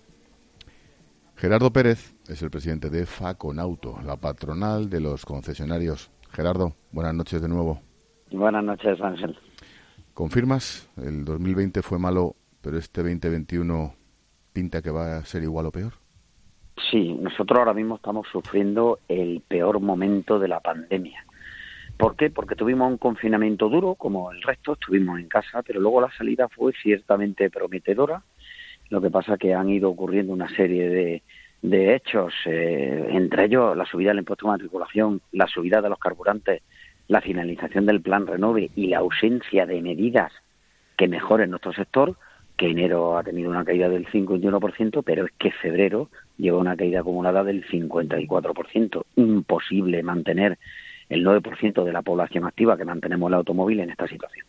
Gerardo Pérez es el presidente de Faconauto, la patronal de los concesionarios. Gerardo, buenas noches de nuevo. Buenas noches, Ángel. ¿Confirmas? El dos mil veinte fue malo, pero este veinte veintiuno pinta que va a ser igual o peor. Sí, nosotros ahora mismo estamos sufriendo el peor momento de la pandemia. ¿Por qué? Porque tuvimos un confinamiento duro, como el resto, estuvimos en casa, pero luego la salida fue ciertamente prometedora. Lo que pasa es que han ido ocurriendo una serie de, de hechos, eh, entre ellos la subida del impuesto de matriculación, la subida de los carburantes, la finalización del plan Renove y la ausencia de medidas que mejoren nuestro sector, que enero ha tenido una caída del cincuenta y uno por ciento, pero es que febrero lleva una caída acumulada del cincuenta y cuatro por ciento. Imposible mantener el nueve por ciento de la población activa que mantenemos el automóvil en esta situación.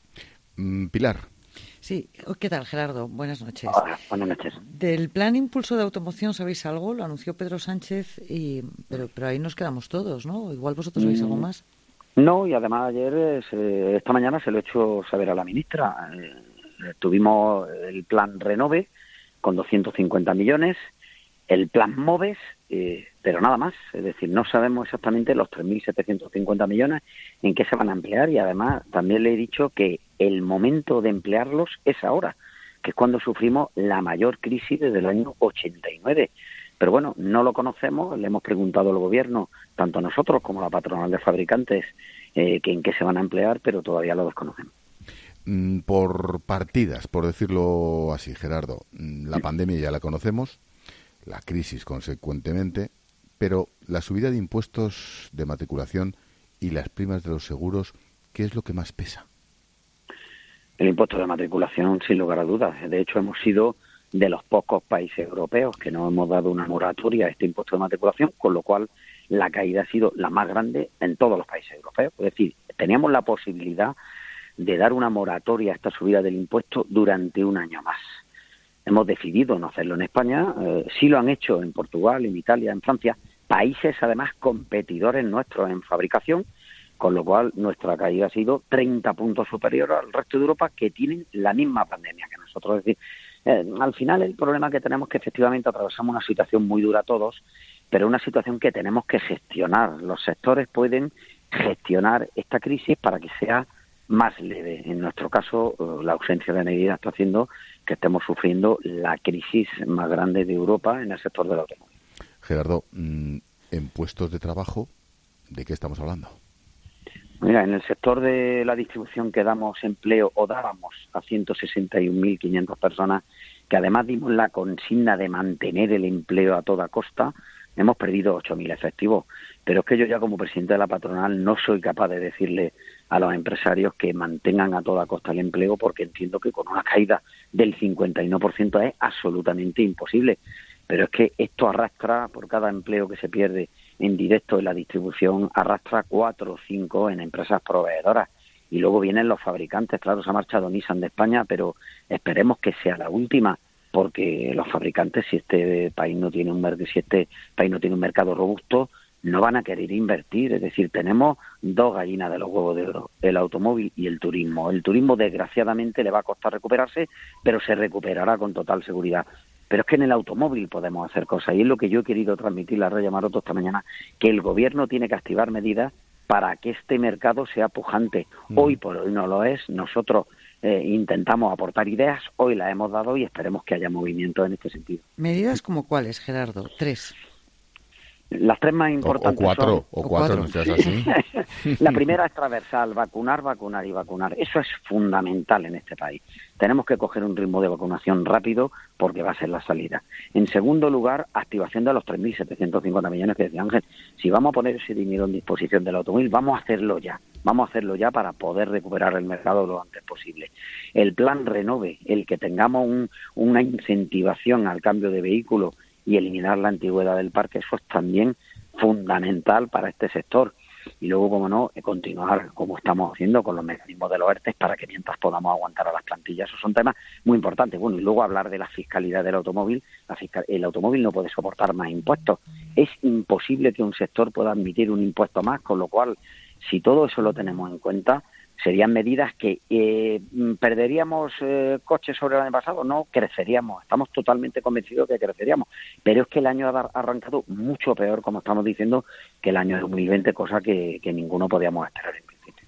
Mm, Pilar. Sí, ¿qué tal, Gerardo? Buenas noches. Hola, buenas noches. Del plan Impulso de Automoción, ¿sabéis algo? Lo anunció Pedro Sánchez, y pero, pero ahí nos quedamos todos, ¿no? Igual vosotros sabéis algo más. No, y además ayer, se, esta mañana se lo he hecho saber a la ministra. Eh, tuvimos el plan Renove con doscientos cincuenta millones, el plan Moves, eh, pero nada más. Es decir, no sabemos exactamente los tres mil setecientos cincuenta millones en qué se van a emplear, y además también le he dicho que el momento de emplearlos es ahora, que es cuando sufrimos la mayor crisis desde el año ochenta y nueve. Pero bueno, no lo conocemos, le hemos preguntado al gobierno, tanto a nosotros como a la patronal de fabricantes, eh, que en qué se van a emplear, pero todavía lo desconocemos. Por partidas, por decirlo así, Gerardo, la pandemia ya la conocemos, la crisis consecuentemente, pero la subida de impuestos de matriculación y las primas de los seguros, ¿qué es lo que más pesa? El impuesto de matriculación, sin lugar a dudas. De hecho, hemos sido de los pocos países europeos que no hemos dado una moratoria a este impuesto de matriculación, con lo cual la caída ha sido la más grande en todos los países europeos. Es decir, teníamos la posibilidad de dar una moratoria a esta subida del impuesto durante un año más. Hemos decidido no hacerlo en España, eh, sí lo han hecho en Portugal, en Italia, en Francia, países además competidores nuestros en fabricación, con lo cual nuestra caída ha sido treinta puntos superior al resto de Europa, que tienen la misma pandemia que nosotros. Es decir, eh, al final el problema que tenemos es que efectivamente atravesamos una situación muy dura todos, pero una situación que tenemos que gestionar. Los sectores pueden gestionar esta crisis para que sea más leve. En nuestro caso, la ausencia de medidas está haciendo que estemos sufriendo la crisis más grande de Europa en el sector del automóvil. Gerardo, en puestos de trabajo, ¿de qué estamos hablando? Mira, en el sector de la distribución que damos empleo o dábamos a ciento sesenta y un mil quinientas personas, que además dimos la consigna de mantener el empleo a toda costa, hemos perdido ocho mil efectivos. Pero es que yo ya como presidente de la patronal no soy capaz de decirle a los empresarios que mantengan a toda costa el empleo, porque entiendo que con una caída del cincuenta y uno por ciento es absolutamente imposible. Pero es que esto arrastra, por cada empleo que se pierde en directo en la distribución, arrastra cuatro o cinco en empresas proveedoras. Y luego vienen los fabricantes. Claro, se ha marchado Nissan de España, pero esperemos que sea la última, porque los fabricantes, si este país no tiene un si este país no tiene un mercado robusto, no van a querer invertir. Es decir, tenemos dos gallinas de los huevos de oro, el automóvil y el turismo. El turismo, desgraciadamente, le va a costar recuperarse, pero se recuperará con total seguridad. Pero es que en el automóvil podemos hacer cosas, y es lo que yo he querido transmitirle a Raya Maroto esta mañana, que el gobierno tiene que activar medidas para que este mercado sea pujante. Mm. Hoy por hoy no lo es. Nosotros eh, intentamos aportar ideas, hoy las hemos dado y esperemos que haya movimiento en este sentido. ¿Medidas como cuáles, Gerardo? Tres. Las tres más importantes o, o cuatro, son... o cuatro, no seas así. La primera es transversal, vacunar, vacunar y vacunar. Eso es fundamental en este país. Tenemos que coger un ritmo de vacunación rápido porque va a ser la salida. En segundo lugar, activación de los tres mil setecientos cincuenta millones que decía Ángel. Si vamos a poner ese dinero en disposición del automóvil, vamos a hacerlo ya. Vamos a hacerlo ya para poder recuperar el mercado lo antes posible. El plan Renove, el que tengamos un, una incentivación al cambio de vehículo y eliminar la antigüedad del parque, eso es también fundamental para este sector. Y luego, como no, continuar como estamos haciendo con los mecanismos de los ERTE para que mientras podamos aguantar a las plantillas. Esos son temas muy importantes. Bueno, y luego hablar de la fiscalidad del automóvil. La fiscal... El automóvil no puede soportar más impuestos. Es imposible que un sector pueda admitir un impuesto más, con lo cual, si todo eso lo tenemos en cuenta, serían medidas que eh, perderíamos eh, coches sobre el año pasado, no, creceríamos, estamos totalmente convencidos que creceríamos, pero es que el año ha arrancado mucho peor, como estamos diciendo, que el año dos mil veinte, cosa que, que ninguno podíamos esperar en principio.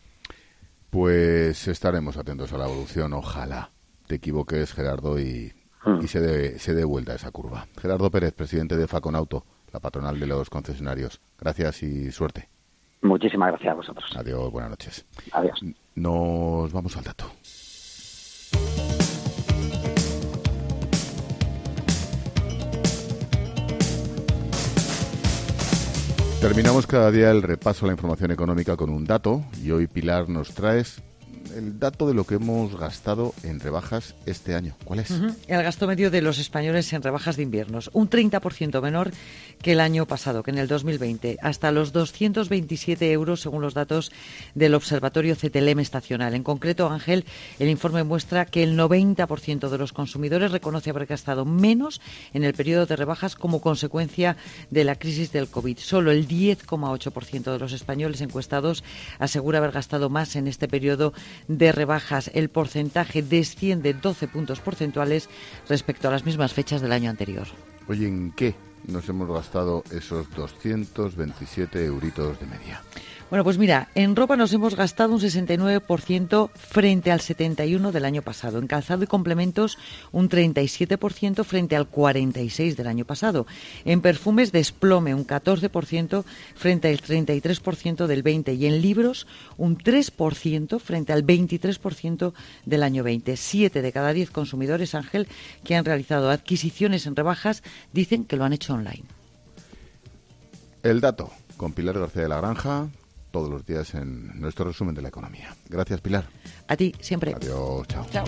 Pues estaremos atentos a la evolución, ojalá te equivoques, Gerardo, y, hmm. y se dé se dé vuelta a esa curva. Gerardo Pérez, presidente de Faconauto, la patronal de los concesionarios. Gracias y suerte. Muchísimas gracias a vosotros. Adiós, buenas noches. Adiós. Nos vamos al dato. Terminamos cada día el repaso a la información económica con un dato, y hoy, Pilar, nos traes el dato de lo que hemos gastado en rebajas este año. ¿Cuál es? Uh-huh. El gasto medio de los españoles en rebajas de inviernos, un treinta por ciento menor que el año pasado, que en el dos mil veinte, hasta los doscientos veintisiete euros según los datos del Observatorio C T L M estacional. En concreto, Ángel, el informe muestra que el noventa por ciento de los consumidores reconoce haber gastado menos en el periodo de rebajas como consecuencia de la crisis del COVID. Solo el diez coma ocho por ciento de los españoles encuestados asegura haber gastado más en este periodo de rebajas. El porcentaje desciende doce puntos porcentuales respecto a las mismas fechas del año anterior. Oye, ¿en qué nos hemos gastado esos doscientos veintisiete euritos de media? Bueno, pues mira, en ropa nos hemos gastado un sesenta y nueve por ciento frente al setenta y uno por ciento del año pasado. En calzado y complementos, un treinta y siete por ciento frente al cuarenta y seis por ciento del año pasado. En perfumes, desplome, un catorce por ciento frente al treinta y tres por ciento del veinte. Y en libros, un tres por ciento frente al veintitrés por ciento del año veinte. Siete de cada diez consumidores, Ángel, que han realizado adquisiciones en rebajas, dicen que lo han hecho online. El dato, con Pilar García de la Granja, todos los días en nuestro resumen de la economía. Gracias, Pilar. A ti, siempre. Adiós, chao. Chao.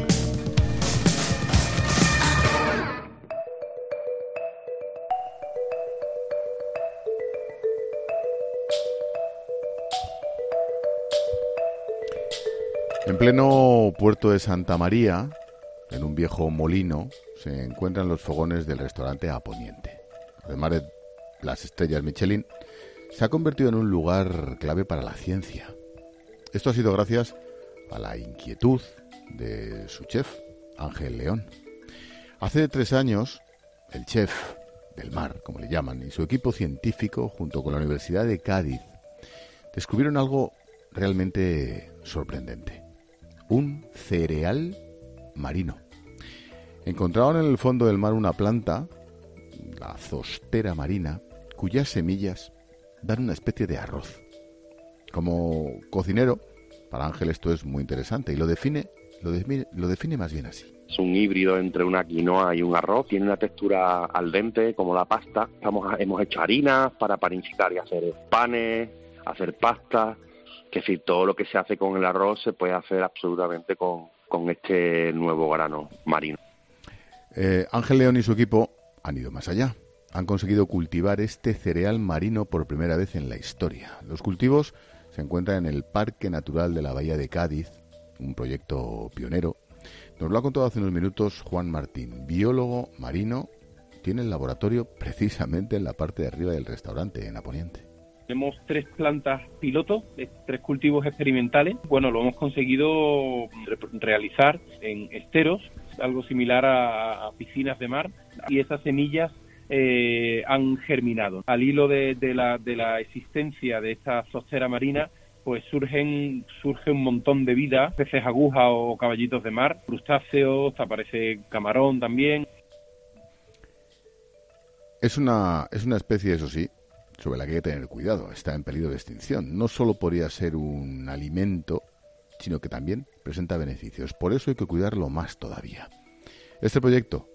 En pleno puerto de Santa María, en un viejo molino, se encuentran los fogones del restaurante A Poniente. Además de las estrellas Michelin, se ha convertido en un lugar clave para la ciencia. Esto ha sido gracias a la inquietud de su chef, Ángel León. Hace tres años, el chef del mar, como le llaman, y su equipo científico, junto con la Universidad de Cádiz, descubrieron algo realmente sorprendente. Un cereal marino. Encontraron en el fondo del mar una planta, la zostera marina, cuyas semillas dan una especie de arroz. Como cocinero, para Ángel esto es muy interesante y lo define, lo define, lo define más bien así. Es un híbrido entre una quinoa y un arroz, tiene una textura al dente como la pasta. Estamos, hemos hecho harinas para panificar y hacer panes, hacer pasta. Que decir, todo lo que se hace con el arroz se puede hacer absolutamente con, con este nuevo grano marino. Eh, Ángel León y su equipo han ido más allá. Han conseguido cultivar este cereal marino por primera vez en la historia. Los cultivos se encuentran en el Parque Natural de la Bahía de Cádiz, un proyecto pionero. Nos lo ha contado hace unos minutos Juan Martín, biólogo marino. Tiene el laboratorio precisamente en la parte de arriba del restaurante, en A Poniente. Tenemos tres plantas piloto, tres cultivos experimentales. Bueno, lo hemos conseguido re- realizar en esteros, algo similar a, a piscinas de mar, y esas semillas eh, han germinado. Al hilo de, de, la, de la existencia de esta zostera marina, pues surgen surge un montón de vida, peces aguja o caballitos de mar, crustáceos, aparece camarón también. Es una, es una especie, eso sí, sobre la que hay que tener cuidado. Está en peligro de extinción. No solo podría ser un alimento, sino que también presenta beneficios. Por eso hay que cuidarlo más todavía. Este proyecto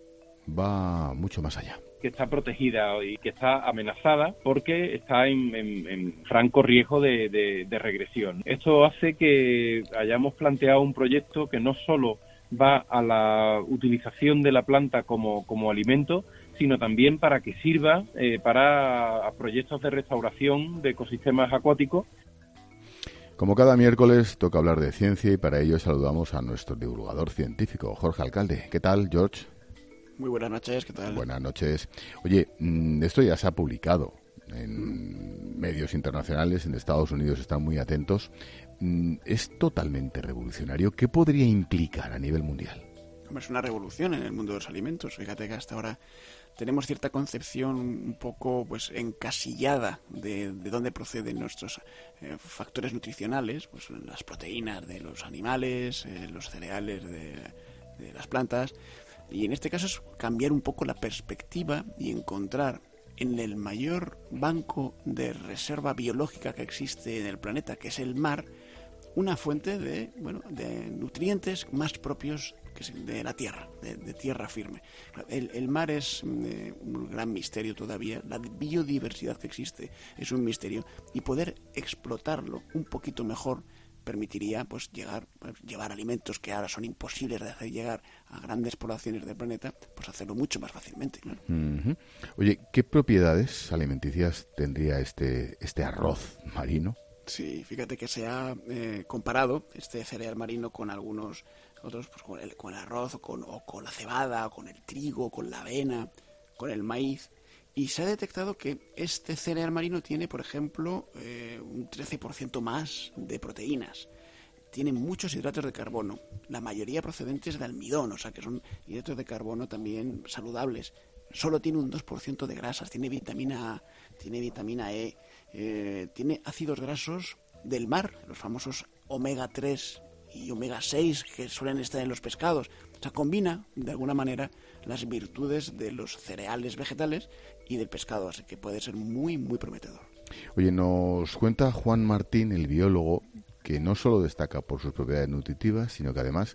va mucho más allá. Que está protegida y que está amenazada porque está en, en, en franco riesgo de, de, de regresión. Esto hace que hayamos planteado un proyecto que no solo va a la utilización de la planta como, como alimento, sino también para que sirva eh, para proyectos de restauración de ecosistemas acuáticos. Como cada miércoles toca hablar de ciencia y para ello saludamos a nuestro divulgador científico, Jorge Alcalde. ¿Qué tal, George? Muy buenas noches, ¿qué tal? Buenas noches. Oye, esto ya se ha publicado en medios internacionales, en Estados Unidos están muy atentos. Es totalmente revolucionario. ¿Qué podría implicar a nivel mundial? Es una revolución en el mundo de los alimentos. Fíjate que hasta ahora tenemos cierta concepción un poco pues encasillada de, de dónde proceden nuestros eh, factores nutricionales, pues las proteínas de los animales, eh, los cereales de, de las plantas. Y en este caso es cambiar un poco la perspectiva y encontrar en el mayor banco de reserva biológica que existe en el planeta, que es el mar, una fuente de, bueno, de nutrientes más propios que de la tierra, de, de tierra firme. El, el mar es eh, un gran misterio todavía, la biodiversidad que existe es un misterio y poder explotarlo un poquito mejor permitiría pues llegar pues, llevar alimentos que ahora son imposibles de hacer llegar a grandes poblaciones del planeta, pues hacerlo mucho más fácilmente, claro. Uh-huh. Oye, ¿qué propiedades alimenticias tendría este este arroz marino? Sí, fíjate que se ha eh, comparado este cereal marino con algunos otros, pues con el, con el arroz o con, o con la cebada, o con el trigo, con la avena, con el maíz. Y se ha detectado que este cereal marino tiene, por ejemplo, eh, un trece por ciento más de proteínas. Tiene muchos hidratos de carbono, la mayoría procedentes de almidón, o sea que son hidratos de carbono también saludables. Solo tiene un dos por ciento de grasas, tiene vitamina A, tiene vitamina E, eh, tiene ácidos grasos del mar, los famosos omega tres y omega seis que suelen estar en los pescados. O sea, combina, de alguna manera, las virtudes de los cereales vegetales y del pescado, así que puede ser muy, muy prometedor. Oye, nos cuenta Juan Martín, el biólogo, que no solo destaca por sus propiedades nutritivas, sino que además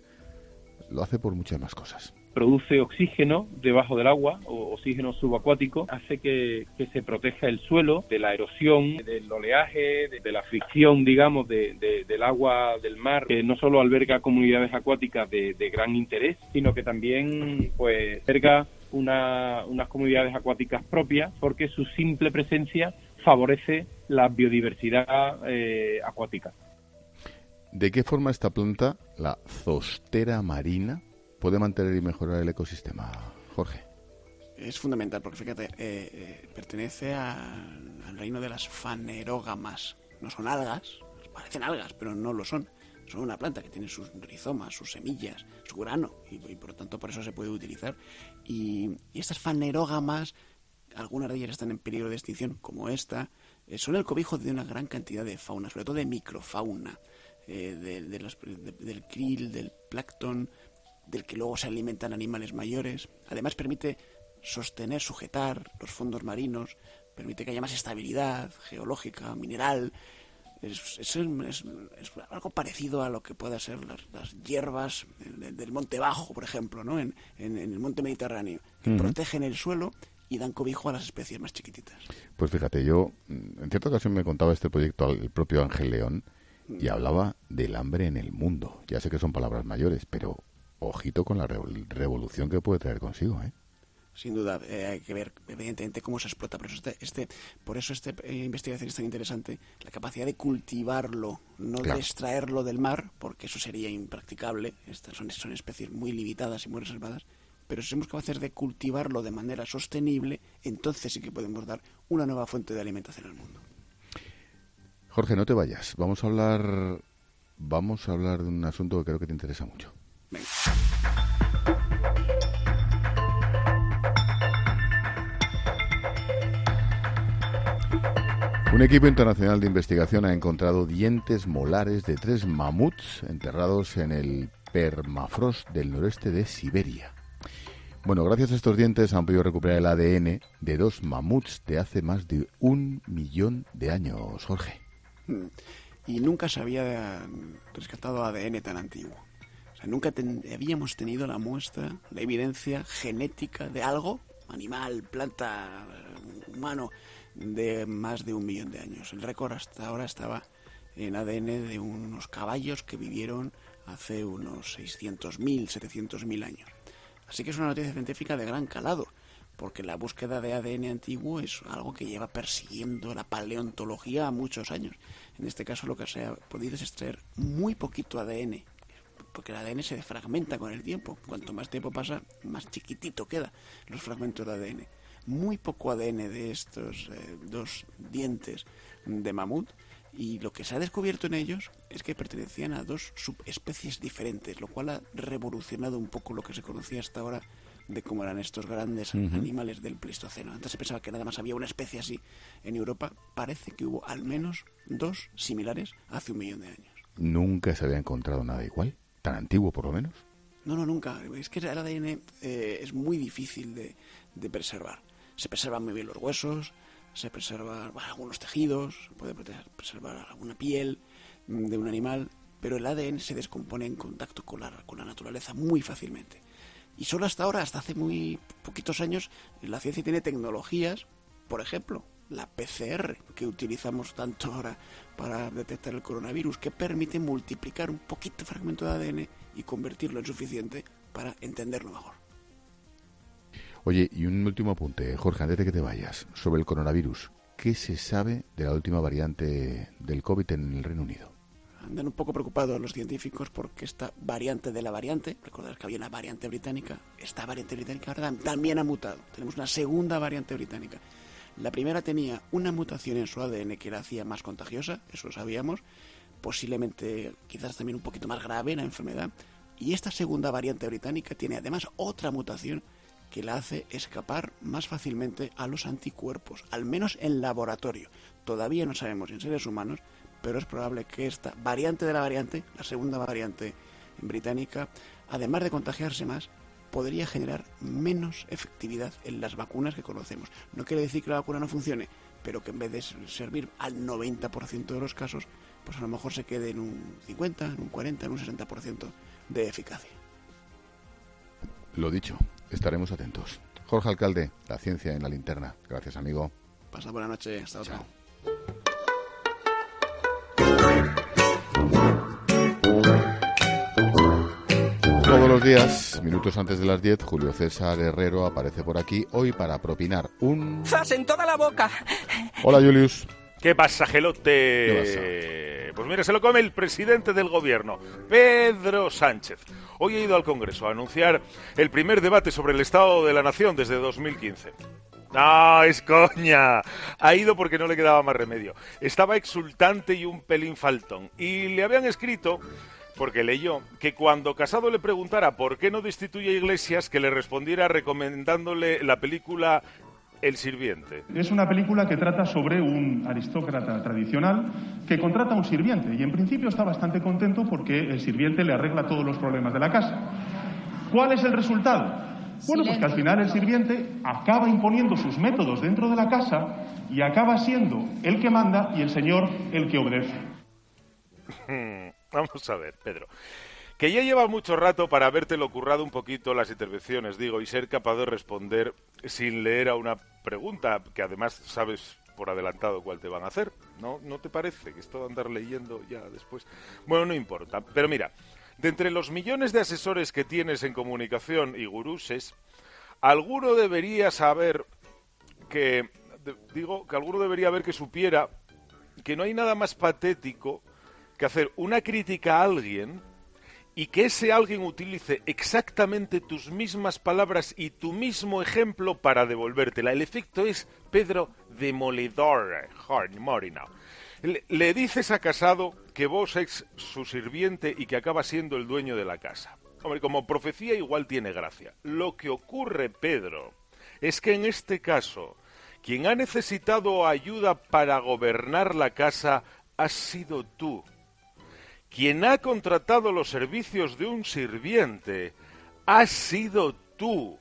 lo hace por muchas más cosas. Produce oxígeno debajo del agua, o oxígeno subacuático, hace que, que se proteja el suelo de la erosión, del oleaje, de, de la fricción, digamos, de, de, del agua del mar, que no solo alberga comunidades acuáticas de, de gran interés, sino que también pues alberga una, unas comunidades acuáticas propias, porque su simple presencia favorece la biodiversidad eh, acuática. ¿De qué forma esta planta, la zostera marina, puede mantener y mejorar el ecosistema, Jorge? Es fundamental porque, fíjate, eh, eh, pertenece a, al reino de las fanerógamas. No son algas, parecen algas, pero no lo son. Son una planta que tiene sus rizomas, sus semillas, su grano, y, y por lo tanto por eso se puede utilizar. Y, y estas fanerógamas, algunas de ellas están en peligro de extinción, como esta, eh, son el cobijo de una gran cantidad de fauna, sobre todo de microfauna, eh, de, de los, de, del krill, del plancton, del que luego se alimentan animales mayores. Además permite sostener, sujetar los fondos marinos, permite que haya más estabilidad geológica, mineral. Es, es, es, es algo parecido a lo que pueden ser las, las hierbas del, del Monte Bajo, por ejemplo, ¿no? en, en, en el monte Mediterráneo, que uh-huh. protegen el suelo y dan cobijo a las especies más chiquititas. Pues fíjate, yo en cierta ocasión me contaba este proyecto el propio Ángel León y hablaba del hambre en el mundo. Ya sé que son palabras mayores, pero ojito con la revolución que puede traer consigo, ¿eh? Sin duda, eh, hay que ver evidentemente cómo se explota. Por eso este, este, por eso esta eh, investigación es tan interesante. La capacidad de cultivarlo, no claro. de extraerlo del mar, porque eso sería impracticable. Estas son, son especies muy limitadas y muy reservadas. Pero si somos capaces de cultivarlo de manera sostenible, entonces sí que podemos dar una nueva fuente de alimentación al mundo. Jorge, no te vayas. Vamos a hablar, vamos a hablar de un asunto que creo que te interesa mucho. Venga. Un equipo internacional de investigación ha encontrado dientes molares de tres mamuts enterrados en el permafrost del noreste de Siberia. Bueno, gracias a estos dientes han podido recuperar el A D N de dos mamuts de hace más de un millón de años, Jorge. Y nunca se había rescatado A D N tan antiguo. O sea, nunca ten- habíamos tenido la muestra, la evidencia genética de algo, animal, planta, humano, de más de un millón de años. El récord hasta ahora estaba en A D N de unos caballos que vivieron hace unos seiscientos mil, setecientos mil años. Así que es una noticia científica de gran calado, porque la búsqueda de A D N antiguo es algo que lleva persiguiendo la paleontología muchos años. En este caso lo que se ha podido es extraer muy poquito A D N, porque el A D N se fragmenta con el tiempo. Cuanto más tiempo pasa, más chiquitito quedan los fragmentos de A D N. Muy poco A D N de estos eh, dos dientes de mamut, y lo que se ha descubierto en ellos es que pertenecían a dos subespecies diferentes, lo cual ha revolucionado un poco lo que se conocía hasta ahora de cómo eran estos grandes uh-huh. animales del Pleistoceno. Antes se pensaba que nada más había una especie así en Europa. Parece que hubo al menos dos similares hace un millón de años. ¿Nunca se había encontrado nada igual? ¿Tan antiguo, por lo menos? No, no, nunca. Es que el A D N eh, es muy difícil de, de preservar. Se preservan muy bien los huesos, se preservan bueno, algunos tejidos, se puede preservar alguna piel de un animal, pero el A D N se descompone en contacto con la, con la naturaleza muy fácilmente. Y solo hasta ahora, hasta hace muy poquitos años, la ciencia tiene tecnologías, por ejemplo, la P C R, que utilizamos tanto ahora para detectar el coronavirus, que permite multiplicar un poquito el fragmento de A D N y convertirlo en suficiente para entenderlo mejor. Oye, y un último apunte, Jorge, antes de que te vayas, sobre el coronavirus. ¿Qué se sabe de la última variante del COVID en el Reino Unido? Andan un poco preocupados los científicos porque esta variante de la variante, recordad que había una variante británica, esta variante británica ahora también ha mutado. Tenemos una segunda variante británica. La primera tenía una mutación en su A D N que la hacía más contagiosa, eso lo sabíamos, posiblemente quizás también un poquito más grave la enfermedad. Y esta segunda variante británica tiene además otra mutación que la hace escapar más fácilmente a los anticuerpos, al menos en laboratorio. Todavía no sabemos en seres humanos, pero es probable que esta variante de la variante, la segunda variante británica, además de contagiarse más, podría generar menos efectividad en las vacunas que conocemos. No quiere decir que la vacuna no funcione, pero que en vez de servir al noventa por ciento de los casos, pues a lo mejor se quede en un cincuenta, en un cuarenta, en un sesenta por ciento de eficacia. Lo dicho, estaremos atentos. Jorge Alcalde, la ciencia en la linterna. Gracias, amigo. Pasa buena noche. Hasta otra. Chao. Todos los días, minutos antes de las diez, Julio César Herrero aparece por aquí, hoy para propinar un... ¡Zas en toda la boca! Hola, Julius. ¿Qué pasa, Gelote? ¿Qué pasa? Pues Pues mira, se lo come el presidente del gobierno, Pedro Sánchez. Hoy ha ido al Congreso a anunciar el primer debate sobre el Estado de la Nación desde dos mil quince. No, es coña. Ha ido porque no le quedaba más remedio. Estaba exultante y un pelín faltón. Y le habían escrito, porque leyó, que cuando Casado le preguntara por qué no destituye a Iglesias, que le respondiera recomendándole la película El sirviente. Es una película que trata sobre un aristócrata tradicional que contrata a un sirviente y en principio está bastante contento porque el sirviente le arregla todos los problemas de la casa. ¿Cuál es el resultado? Bueno, pues que al final el sirviente acaba imponiendo sus métodos dentro de la casa y acaba siendo el que manda y el señor el que obedece. Vamos a ver, Pedro, que ya lleva mucho rato para habértelo currado un poquito las intervenciones, digo, y ser capaz de responder sin leer a una pregunta, que además sabes por adelantado cuál te van a hacer, ¿no? ¿No te parece que esto de andar leyendo ya después? Bueno, no importa, pero mira, de entre los millones de asesores que tienes en comunicación y guruses, alguno debería saber que, de, digo, que alguno debería haber que supiera que no hay nada más patético que hacer una crítica a alguien y que ese alguien utilice exactamente tus mismas palabras y tu mismo ejemplo para devolvértela. El efecto es, Pedro, demoledor. Le, le dices a Casado que vos ex su sirviente y que acaba siendo el dueño de la casa. Hombre, como profecía igual tiene gracia. Lo que ocurre, Pedro, es que en este caso, quien ha necesitado ayuda para gobernar la casa has sido tú. Quien ha contratado los servicios de un sirviente has sido tú.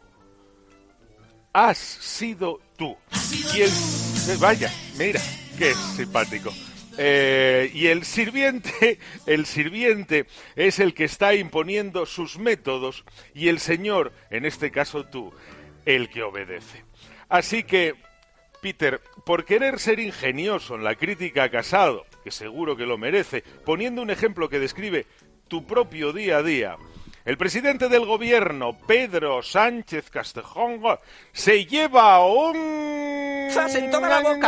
Has sido tú. Y el... Vaya, mira, qué simpático. Eh, y el sirviente, el sirviente es el que está imponiendo sus métodos y el señor, en este caso tú, el que obedece. Así que, Peter, por querer ser ingenioso en la crítica a Casado, que seguro que lo merece, poniendo un ejemplo que describe tu propio día a día, el presidente del gobierno, Pedro Sánchez Castejón, se lleva un... ¡Zas en toda la boca!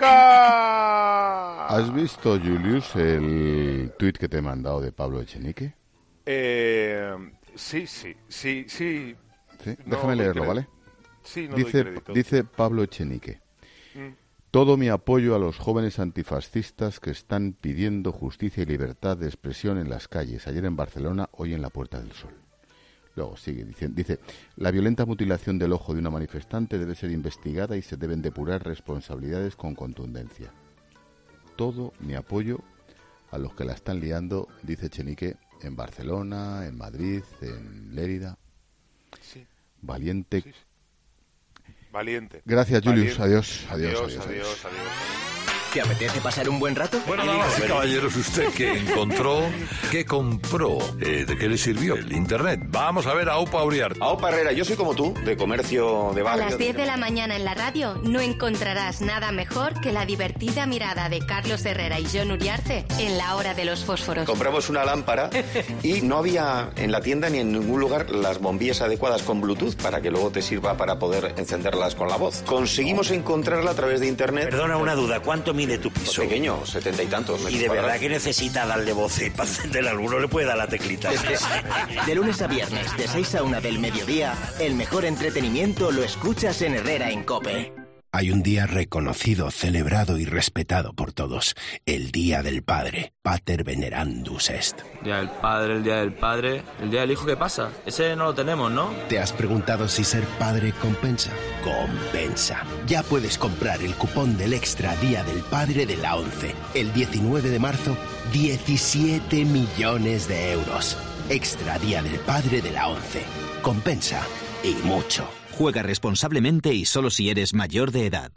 boca! ¿Has visto, Julius, el tuit que te he mandado de Pablo Echenique? Eh, sí, sí, sí, sí. ¿Sí? Déjame no leerlo, ¿vale? Sí, no dice, doy crédito. Dice Pablo Echenique. Mm. Todo mi apoyo a los jóvenes antifascistas que están pidiendo justicia y libertad de expresión en las calles, ayer en Barcelona, hoy en la Puerta del Sol. Luego sigue diciendo, dice, la violenta mutilación del ojo de una manifestante debe ser investigada y se deben depurar responsabilidades con contundencia. Todo mi apoyo a los que la están liando, dice Echenique, en Barcelona, en Madrid, en Lérida. Sí. Valiente. Sí, sí. Valiente. Gracias, Julius. Valiente. Adiós, adiós, Adiós, adiós, adiós, adiós. adiós. ¿Te apetece pasar un buen rato? Bueno, damas y caballeros, ¿usted qué encontró? ¿Qué compró? Eh, ¿De qué le sirvió? El Internet. Vamos a ver a Aupa Uriarte. Aupa Herrera, yo soy como tú, de comercio de A barrio. las diez de la mañana en la radio no encontrarás nada mejor que la divertida mirada de Carlos Herrera y Jon Uriarte en la hora de los fósforos. Compramos una lámpara y no había en la tienda ni en ningún lugar las bombillas adecuadas con Bluetooth para que luego te sirva para poder encenderlas con la voz. Conseguimos encontrarla a través de Internet. Perdona una duda, ¿cuánto mide tu piso? Pequeño, setenta y tantos. Y de verdad que necesita darle voz y para encender alguno le puede dar la teclita. De lunes a viernes, de seis a una del mediodía, el mejor entretenimiento lo escuchas en Herrera en COPE. Hay un día reconocido, celebrado y respetado por todos. El Día del Padre. Pater Venerandus Est. Día del Padre, el Día del Padre. ¿El Día del Hijo qué pasa? Ese no lo tenemos, ¿no? ¿Te has preguntado si ser padre compensa? Compensa. Ya puedes comprar el cupón del Extra Día del Padre de la ONCE. El diecinueve de marzo, diecisiete millones de euros. Extra Día del Padre de la ONCE. Compensa. Y mucho. Juega responsablemente y solo si eres mayor de edad.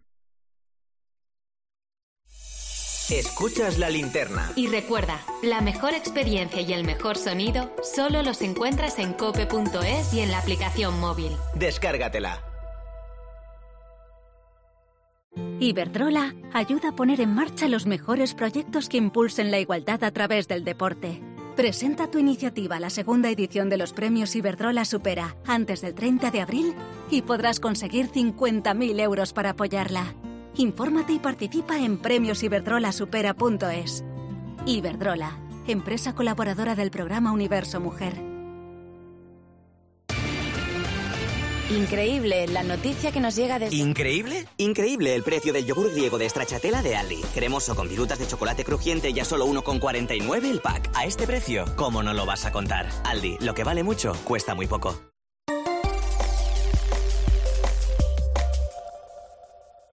Escuchas la linterna. Y recuerda, la mejor experiencia y el mejor sonido solo los encuentras en cope punto es y en la aplicación móvil. Descárgatela. Iberdrola ayuda a poner en marcha los mejores proyectos que impulsen la igualdad a través del deporte. Presenta tu iniciativa a la segunda edición de los premios Iberdrola Supera antes del treinta de abril y podrás conseguir cincuenta mil euros para apoyarla. Infórmate y participa en premios iberdrola supera punto es. Iberdrola, empresa colaboradora del programa Universo Mujer. Increíble la noticia que nos llega desde... ¿Increíble? Increíble el precio del yogur griego de Stracciatella de Aldi. Cremoso con virutas de chocolate crujiente y a solo uno con cuarenta y nueve el pack. A este precio, ¿cómo no lo vas a contar? Aldi, lo que vale mucho, cuesta muy poco.